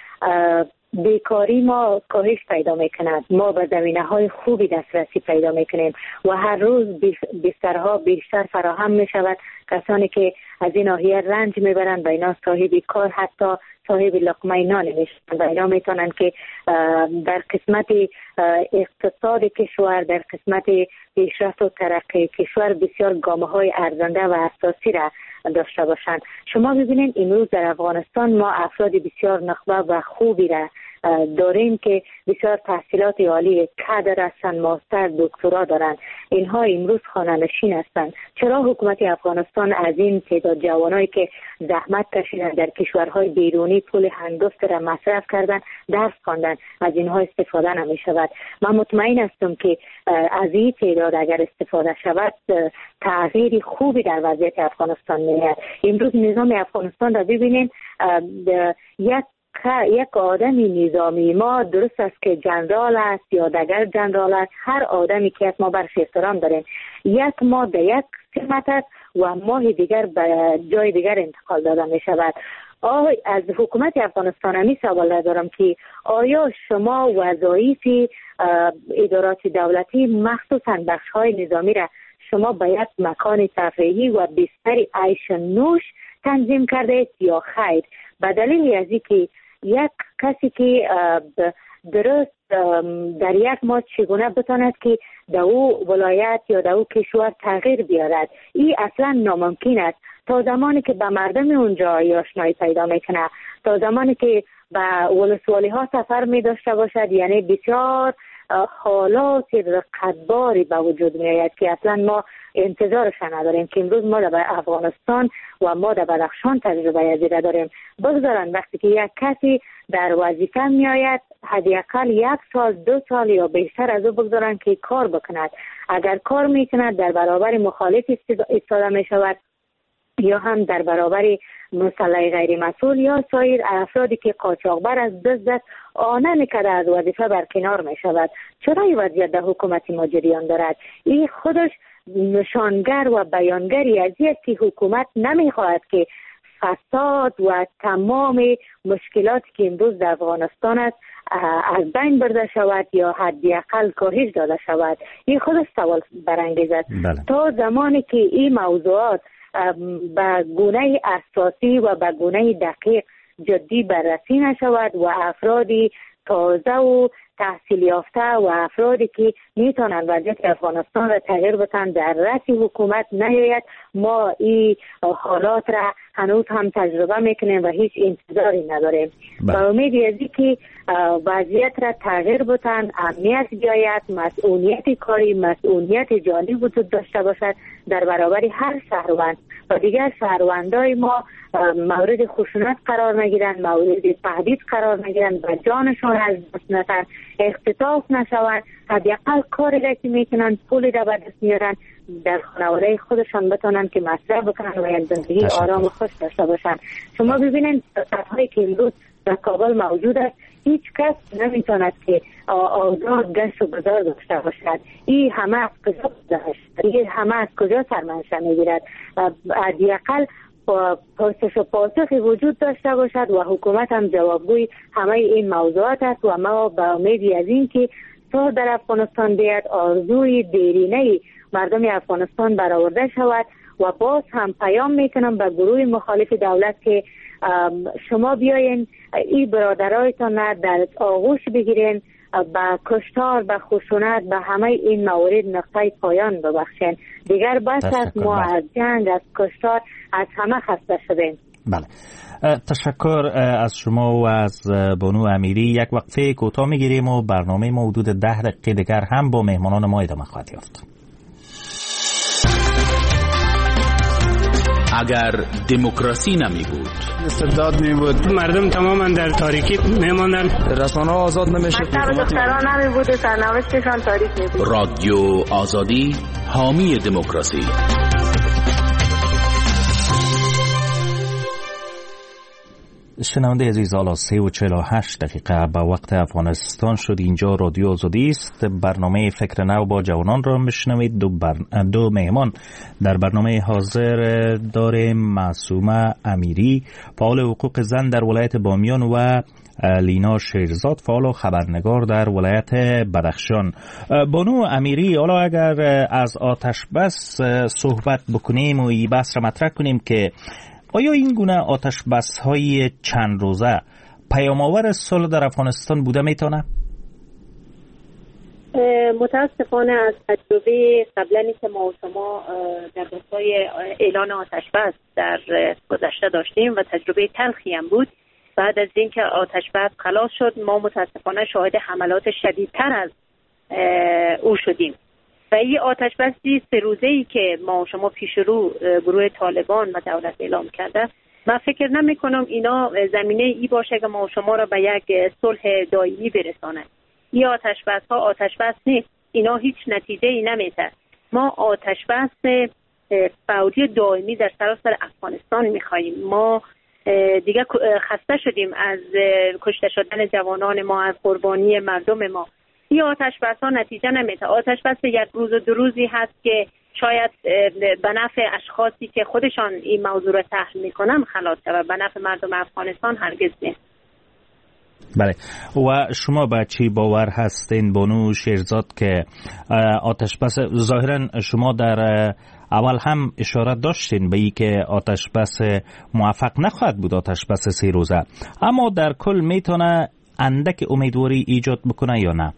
بیکاری ما کاهش پیدا میکند، ما به زمینه های خوبی دسترسی پیدا میکنیم و هر روز بسترها بیشتر فراهم میشود. کسانی که از این ناحیه رنج میبرند و اینا صاحب کار، حتی صاحب لقمه نان میشن و اینا میتونن که در قسمت اقتصاد کشور، در قسمت پیشرفت و ترقی کشور بسیار گامه های ارزنده و اساسی را داشته باشند. شما ببینید امروز در افغانستان ما افراد بسیار نخبه و خوبی را داریم که بسیار تحصیلات عالی، کادر هستند، ماستر، دکترا دارند. اینها امروز خانه نشین هستند. چرا حکومت افغانستان از این تعداد جوانایی که زحمت کشیدن در کشورهای بیرونی پول هنگفت را مصرف کردن، درس خواندن، از اینها استفاده نمی شود؟ من مطمئن هستم که از این تعداد اگر استفاده شود تغییری خوبی در وضعیت افغانستان میاد. امروز نظام افغانستان را ببینید، یک یک آدمی نظامی ما درست است که جنرال است یا دیگر جنرال است، هر آدمی که است ما برش احترام داریم. یک ما به یک سمت است و ماه دیگر به جای دیگر انتقال داده می شود. از حکومت افغانستان همی سوال دارم که آیا شما وظایف ادارات دولتی مخصوصا بخش های نظامی را شما به یک مکان تفریحی و بستر عیش نوش تنظیم کرده یا خیر؟ به دلیل از اینکه یک کسی که درست در یک ماه چگونه بتواند که در او ولایت یا در او کشور تغییر بیارد، این اصلا ناممکن است تا زمانی که به مردم اونجا آشنایی پیدا میکنه، تا زمانی که به ولسوالی ها سفر می داشته باشد. یعنی بسیار حالات رقتباری به وجود می آید که اصلا ما انتظارش نداریم که امروز ما در افغانستان و ما در بدخشان تجربه ازیده داریم. بگذارن وقتی که یک کسی در وظیفه می آید حداقل یک سال، دو سال یا بیشتر از او بگذارن که کار بکند. اگر کار می کند در برابر مخالف ایستاده می شود، یا هم در برابر مسلح غیر مسئول یا سایر افرادی که قاچاقبر از دست دست آنه که از وظیفه برکنار می شود. چرا این وضعیت در حکومت ما جریان دارد؟ این خودش نشانگر و بیانگری از است که حکومت نمی خواهد که فساد و تمام مشکلاتی که امروز در افغانستان است از بین برده شود یا حداقل کاهش داده شود. این خودش سوال برانگیز است. بله. تا زمانی که این موضوعات به گونه اساسی و به گونه دقیق جدی بررسی نشود و افرادی تازه و تحصیل یافته و افرادی که میتونن وضعیت افغانستان را تغییر بدن در رأس حکومت نیاید، ما این حالات را هنوز هم تجربه میکنیم و هیچ انتظاری نداریم. با امید ازی که وضعیت را تغییر بدن، امنیت بیاید، مسئولیت کاری، مسئولیت جانی وجود داشته باشد در برابر هر شهروند و دیگر شهروندای ما مورد خشونت قرار نگیرند، مورد تهدید قرار نگیرند و جانشان از دست ندن، اختطاف نشوند، حداقل کاری را که میکنند پولی را به دست میارند در خانواده خودشان بتونن که مصرف بکنن و زندگی آرام و خوش داشته باشن. شما ببینید سطحایی که امروز در کابل موجود است، هیچ کس نمیتواند که آزاد گشت و گذار داشته باشد. این همه از کجا گذاشت؟ این همه از کجا سرمنشه میگیرد؟ حداقل پاسخ و پاسخی وجود داشته باشد و حکومت هم جوابگوی همه این موضوعات است و ما به امیدی از این که تا در افغانستان بیاد آرزوی دیرینه مردم افغانستان برآورده شود و باز هم پیام میکنم به گروه مخالف دولت که شما بیاین این برادرایتان در آغوش بگیرین، به کشتار، به خشونت، به همه این موارد نقطه پایان ببخشین. دیگر بس است، ما از جنگ، از کشتار، از همه خسته شدیم. بله، تشکر از شما و از بانو امیری. یک وقفه کوتاه میگیریم و برنامه ما حدود ده دقیقه دیگر هم با مهمانان ما ادامه خواهد یافت. اگر دموکراسی نمی بود، استبداد می بود، مردم تماما در تاریکی میماندن، رسانه‌ها آزاد نمیشد، دختران نمی بود و سرنوشتشان تاریک می بود. رادیو آزادی حامی دموکراسی. شنونده عزیز، حالا سه و چهل و هشت دقیقه به وقت افغانستان شد. اینجا رادیو آزادی است. برنامه فکر نو با جوانان را میشنوید. دو, بر... دو مهمان در برنامه حاضر داریم: معصومه امیری، فعال حقوق زن در ولایت بامیان، و لینا شیرزاد، فعال و خبرنگار در ولایت بدخشان. بانو امیری، حالا اگر از آتش بس صحبت بکنیم و این بحث را مطرح کنیم که آیا این گونه آتش بس های چند روزه پیام‌آور صلح در افغانستان بوده میتونه؟ متاسفانه از تجربه قبلنی که ما و شما در راستای اعلان آتش بس در گذشته داشتیم و تجربه تلخی هم بود، بعد از اینکه آتش بس خلاص شد ما متاسفانه شاهد حملات شدیدتر از او شدیم. و این آتش بسی سه روزه‌ای که ما شما پیش رو گروه طالبان و دولت اعلام کرده، من فکر نمی کنم اینا زمینه ای باشه که ما شما را به یک صلح دائمی برسانه. این آتش بس ها آتش بس نیست، اینا هیچ نتیجه ای نمیده. ما آتش بس فوری دائمی در سراسر افغانستان میخواییم. ما دیگه خسته شدیم از کشته شدن جوانان ما، از قربانی مردم ما. این آتش بس ها نتیجه نمیده. آتش بس یک روز و دو روزی هست که شاید به نفع اشخاصی که خودشان این موضوع را تحلیل میکنن خلاص شود، به نفع مردم افغانستان هرگز نه. بله، و شما به چی باور هستین بانو شیرزاد که آتش بس، ظاهرا شما در اول هم اشاره داشتین به این که آتش بس موفق نخواهد بود، آتش بس سه روزه، اما در کل میتونه اندک امیدواری ایجاد بکنه یا نه؟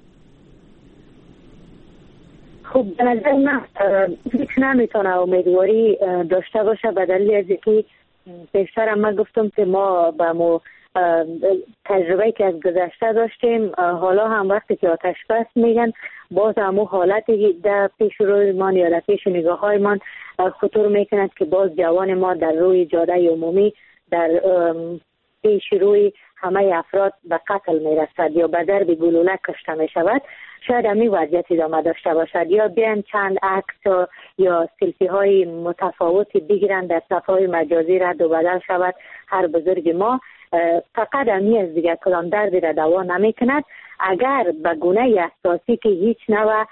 خب به نظر من هیچ نمیتونه امیدواری داشته باشه، به دلیل از اینکه پیشتر من گفتم که ما به مو تجربه که از گذشته داشتیم، حالا هم وقتی که آتش بس میگن باز همون حالتی در پیش روی ما یا در پیش نگاه های من خطور میکند که باز جوان ما در روی جاده عمومی در پیش روی همه افراد به قتل می رسد یا به ضرب گلوله کشته می شود، شاید همین وضعیت ادامه داشته باشد. یا بیان چند عکس یا سلفی های متفاوتی بگیرند در صفحه های مجازی رد و بدل شود. هر بزرگ ما فقط همی از دیگر کدام دردی را دوا نمی کند. اگر به گونه اساسی که هیچ نوع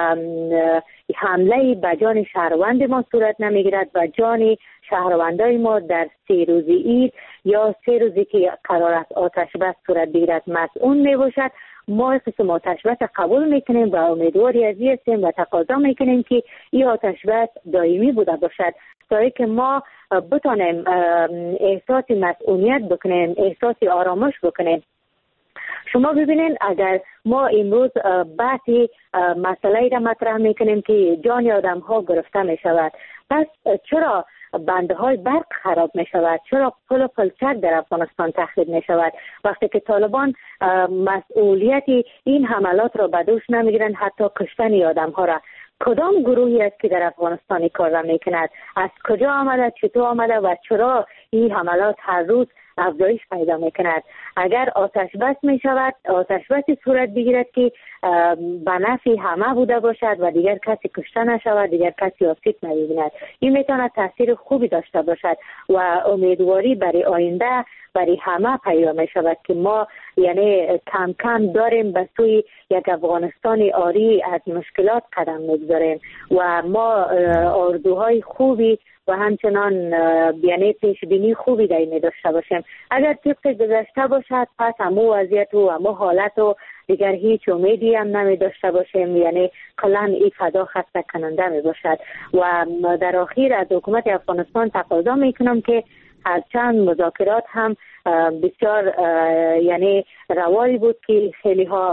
حمله به جان شهروند ما صورت نمیگیرد و جان شهروندای ما در سه روزی عید یا سه روزی که قرار است آتش بس صورت بگیرد مسئول می باشد، ما قسم آتش بس قبول میکنیم و امیدواری از این هستیم و تقاضا میکنیم که این آتش بس دائمی بوده باشد تا که ما بتانیم احساس مسئولیت بکنیم، احساس آرامش بکنیم. شما ببینید اگر ما امروز بحثی مسئله را مطرح میکنیم که جان آدم ها گرفته می شود، پس چرا بنده های برق خراب می شود؟ چرا پل و پلچک در افغانستان تخریب می شود؟ وقتی که طالبان مسئولیت این حملات را به دوش نمیگیرند، حتی کشتن آدم ها را، کدام گروهی است که در افغانستان کار را میکند؟ از کجا آمده؟ چطور آمده؟ و چرا این حملات هر روز افزایش پیدا میکند؟ اگر آتش بس می شود، آتش بسی صورت بگیرد که به نفع همه بوده باشد و دیگر کسی کشته نشود، دیگر کسی آسیب نبیند، این میتواند تاثیر خوبی داشته باشد و امیدواری برای آینده برای همه پیدا می شود که ما یعنی کم کم داریم به سوی یک افغانستان آری از مشکلات قدم میگذاریم و ما آرزوهای خوبی و همچنان یعنی پیش بینی خوبی در این داشته باشیم. اگر طبق گذشته باشد پس همو وضعیت و همو حالت و دیگر هیچ امیدی هم نمی داشته باشیم، یعنی کلا این فضا خسته کننده می باشد و در آخر از حکومت افغانستان تقاضا می کنم که هرچند مذاکرات هم بسیار یعنی روایی بود که خیلی ها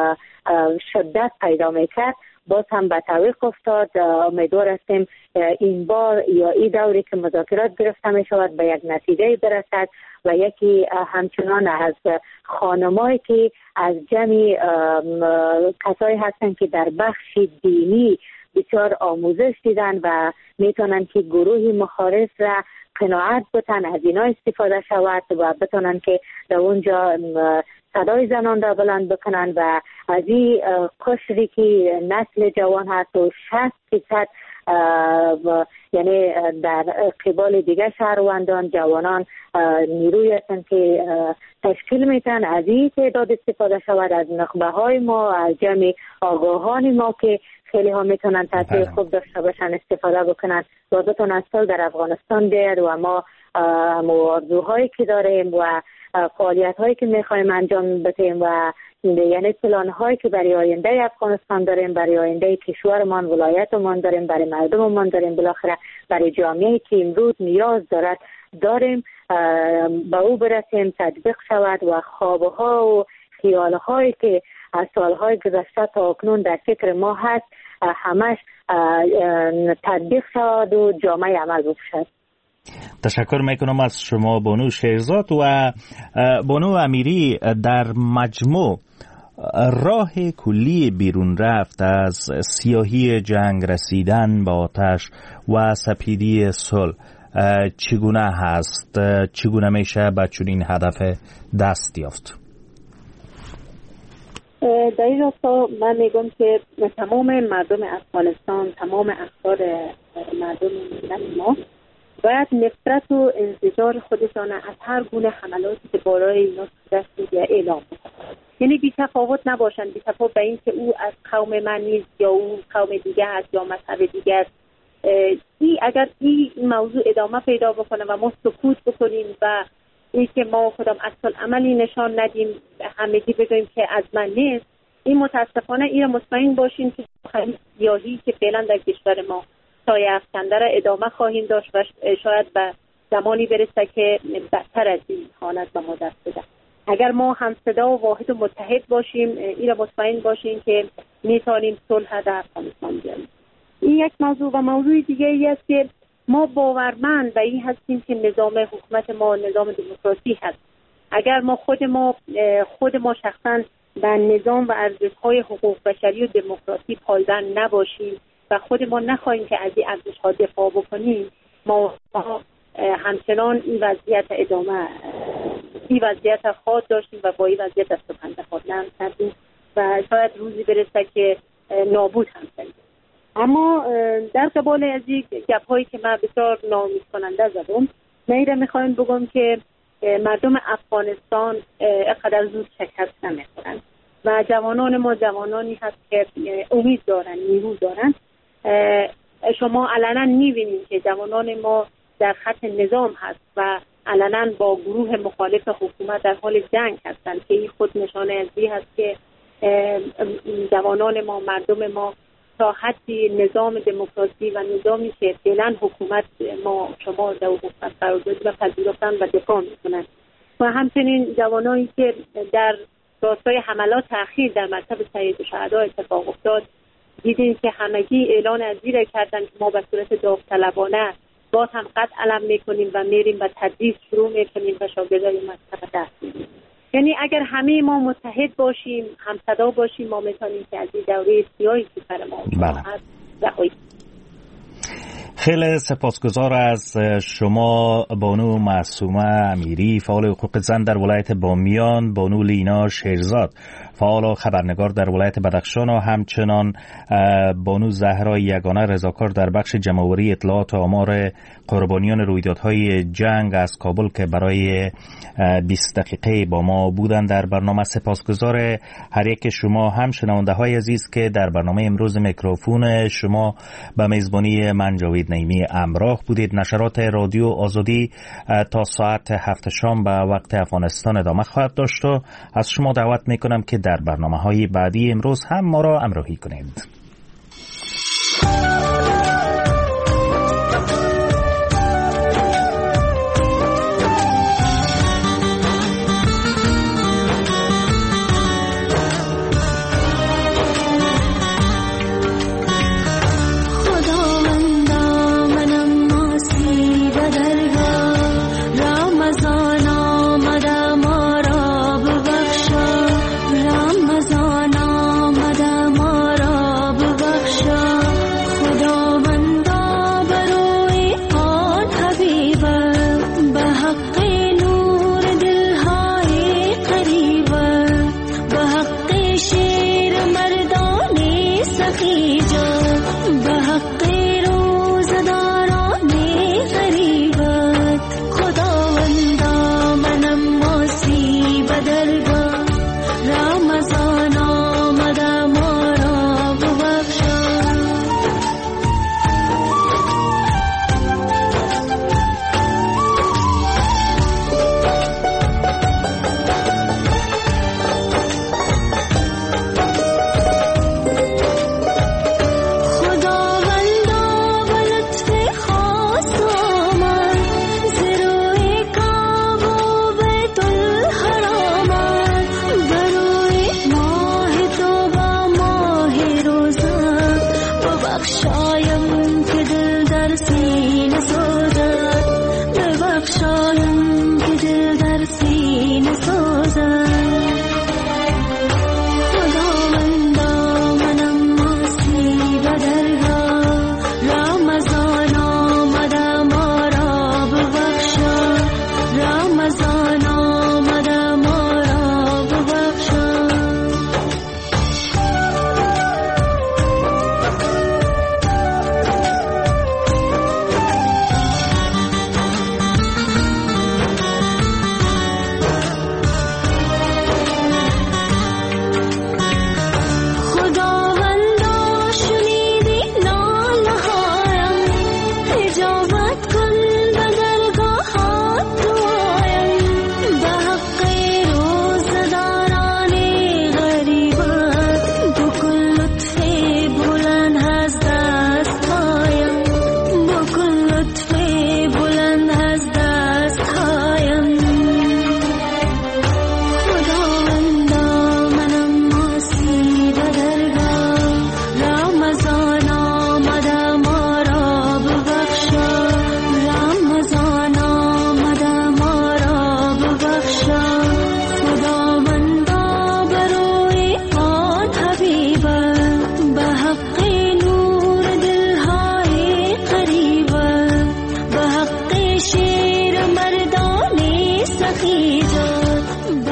شدت پیدا می کرد، باز هم به تعویق افتاد. امیدوار هستیم این بار یا این دوری که مذاکرات گرفته می شود به یک نتیجه برسد و یکی همچنان از خانمایی که از جمع کسایی هستند که در بخش دینی بسیار آموزش دیدن و میتونن که گروه مخالف را قناعت بتن از اینا استفاده شود و بتونن که در اونجا صدای زنان را بلند بکنن و از این قشری که نسل جوان هست و شصت فیصد یعنی در قبال دیگه شهروندان جوانان نیروی هستند که تشکیل میتن، از این تعداد استفاده شود، از نخبه های ما، از جمع آگاهان ما که خیلی ها میتونن تاثیر خوب داشته باشن استفاده بکنن و بتونن سال در افغانستان بیاد و ما موضوعهایی که داریم و فعالیت هایی که میخوایم انجام بدیم و یعنی پلان هایی که برای آینده افغانستان داریم، برای آینده کشورمان، ولایتمان داریم، برای مردممان داریم، بالاخره برای جامعه‌ای که امروز نیاز دارد داریم به او برسیم، تطبیق شود و خوابها و خیالهایی که از سالهای گذشته تا اکنون در فکر ما هست همش تطبیق شود و جامعه عمل بکشد. تشکر میکنم از شما بانو شیرزاد. و بانو امیری، در مجموع راه کلی بیرون رفت از سیاهی جنگ، رسیدن به آتش و سپیدی صلح چگونه هست؟ چگونه میشه به چنین هدف دست یافت؟ در این راستا من میگم که تمام مردم افغانستان، تمام افراد مردم ملت ما باید نفرت و انزجار خودشان از هر گونه حملاتی که بالای اینا دست میده اعلام کنند. یعنی بی تفاوت نباشن، بی تفاوت به این که او از قوم من نیست یا او قوم دیگه هست یا مذهب دیگه است. ای اگر این موضوع ادامه پیدا بکنه و ما سکوت بکنیم و این که ما خودم اصلا عملی نشان ندیم، همگی بگوییم که از من نیست، این متاسفانه این مطمئن باشیم که خیلی سیاهی که فعلا در کشور ما سایه افکنده را ادامه خواهیم داشت و شاید به زمانی برسه که بدتر از این حالت به ما دست بده. اگر ما هم صدا و واحد و متحد باشیم، این را مطمئن باشیم که میتونیم صلح در افغانستان بیاریم. این یک موضوع. و موضوع دیگه ای است که ما باورمند و این هستیم که نظام حکومت ما نظام دموکراسی هست. اگر ما خود ما خود ما شخصا در نظام و ارزش‌های حقوق بشری و دموکراسی پایبند نباشیم و خود ما نخواهیم که از این ارزش‌ها دفاع بکنیم، ما همچنان این وضعیت ادامه این وضعیت خود داشتیم و با این وضعیت از سخنده خودنم کردیم و شاید روزی برسه که نابود هم شدیم. اما در قبال از این گپ هایی که من بسیار ناامید کننده زدم، من ایره میخوایم بگم که مردم افغانستان اقدر زود شکست نمیخورن و جوانان ما جوانانی هست که امید دارن، نیرو دارن. شما علنا میبینید که جوانان ما در خط نظام هست و علنا با گروه مخالف حکومت در حال جنگ هستند که این خود نشانه از این هست که جوانان ما، مردم ما تا حدی نظام دموکراسی و نظامی که فعلا حکومت ما شما در حکومت قرار داده و پذیرفتن و دفاع میکنن و همچنین جوانانی که در راستای حملات اخیر در مکتب سید الشهدا اتفاق افتاد، دیدین که همگی اعلان عزیره کردن که ما به صورت داوطلبانه باز هم قد علم میکنیم و میریم و تدریس شروع میکنیم و شاگردای مکتب درس میدیم. یعنی اگر همه ما متحد باشیم، همصدا باشیم، ما میتونیم که از این دوره سیاهی که بر ما هست رهایی. خیلی سپاسگزار از شما بانو معصومه امیری، فعال حقوق زن در ولایت بامیان، بانو لینا شیرزاد، فعال و خبرنگار در ولایت بدخشان و همچنان بانو زهرا یگانه، رضاکار در بخش جمع‌آوری اطلاعات و آمار قربانیان رویدادهای جنگ از کابل که برای بیست دقیقه با ما بودن در برنامه. سپاسگزار هر یک شما، هم شنونده های عزیز که در برنامه امروز میکروفون شما به میزبانی من جاوید نعیمی همراه بودید. نشرات رادیو آزادی تا ساعت هفت شام به وقت افغانستان ادامه خواهد داشت و از شما دعوت میکنم که در برنامه های بعدی امروز هم ما را همراهی کنید.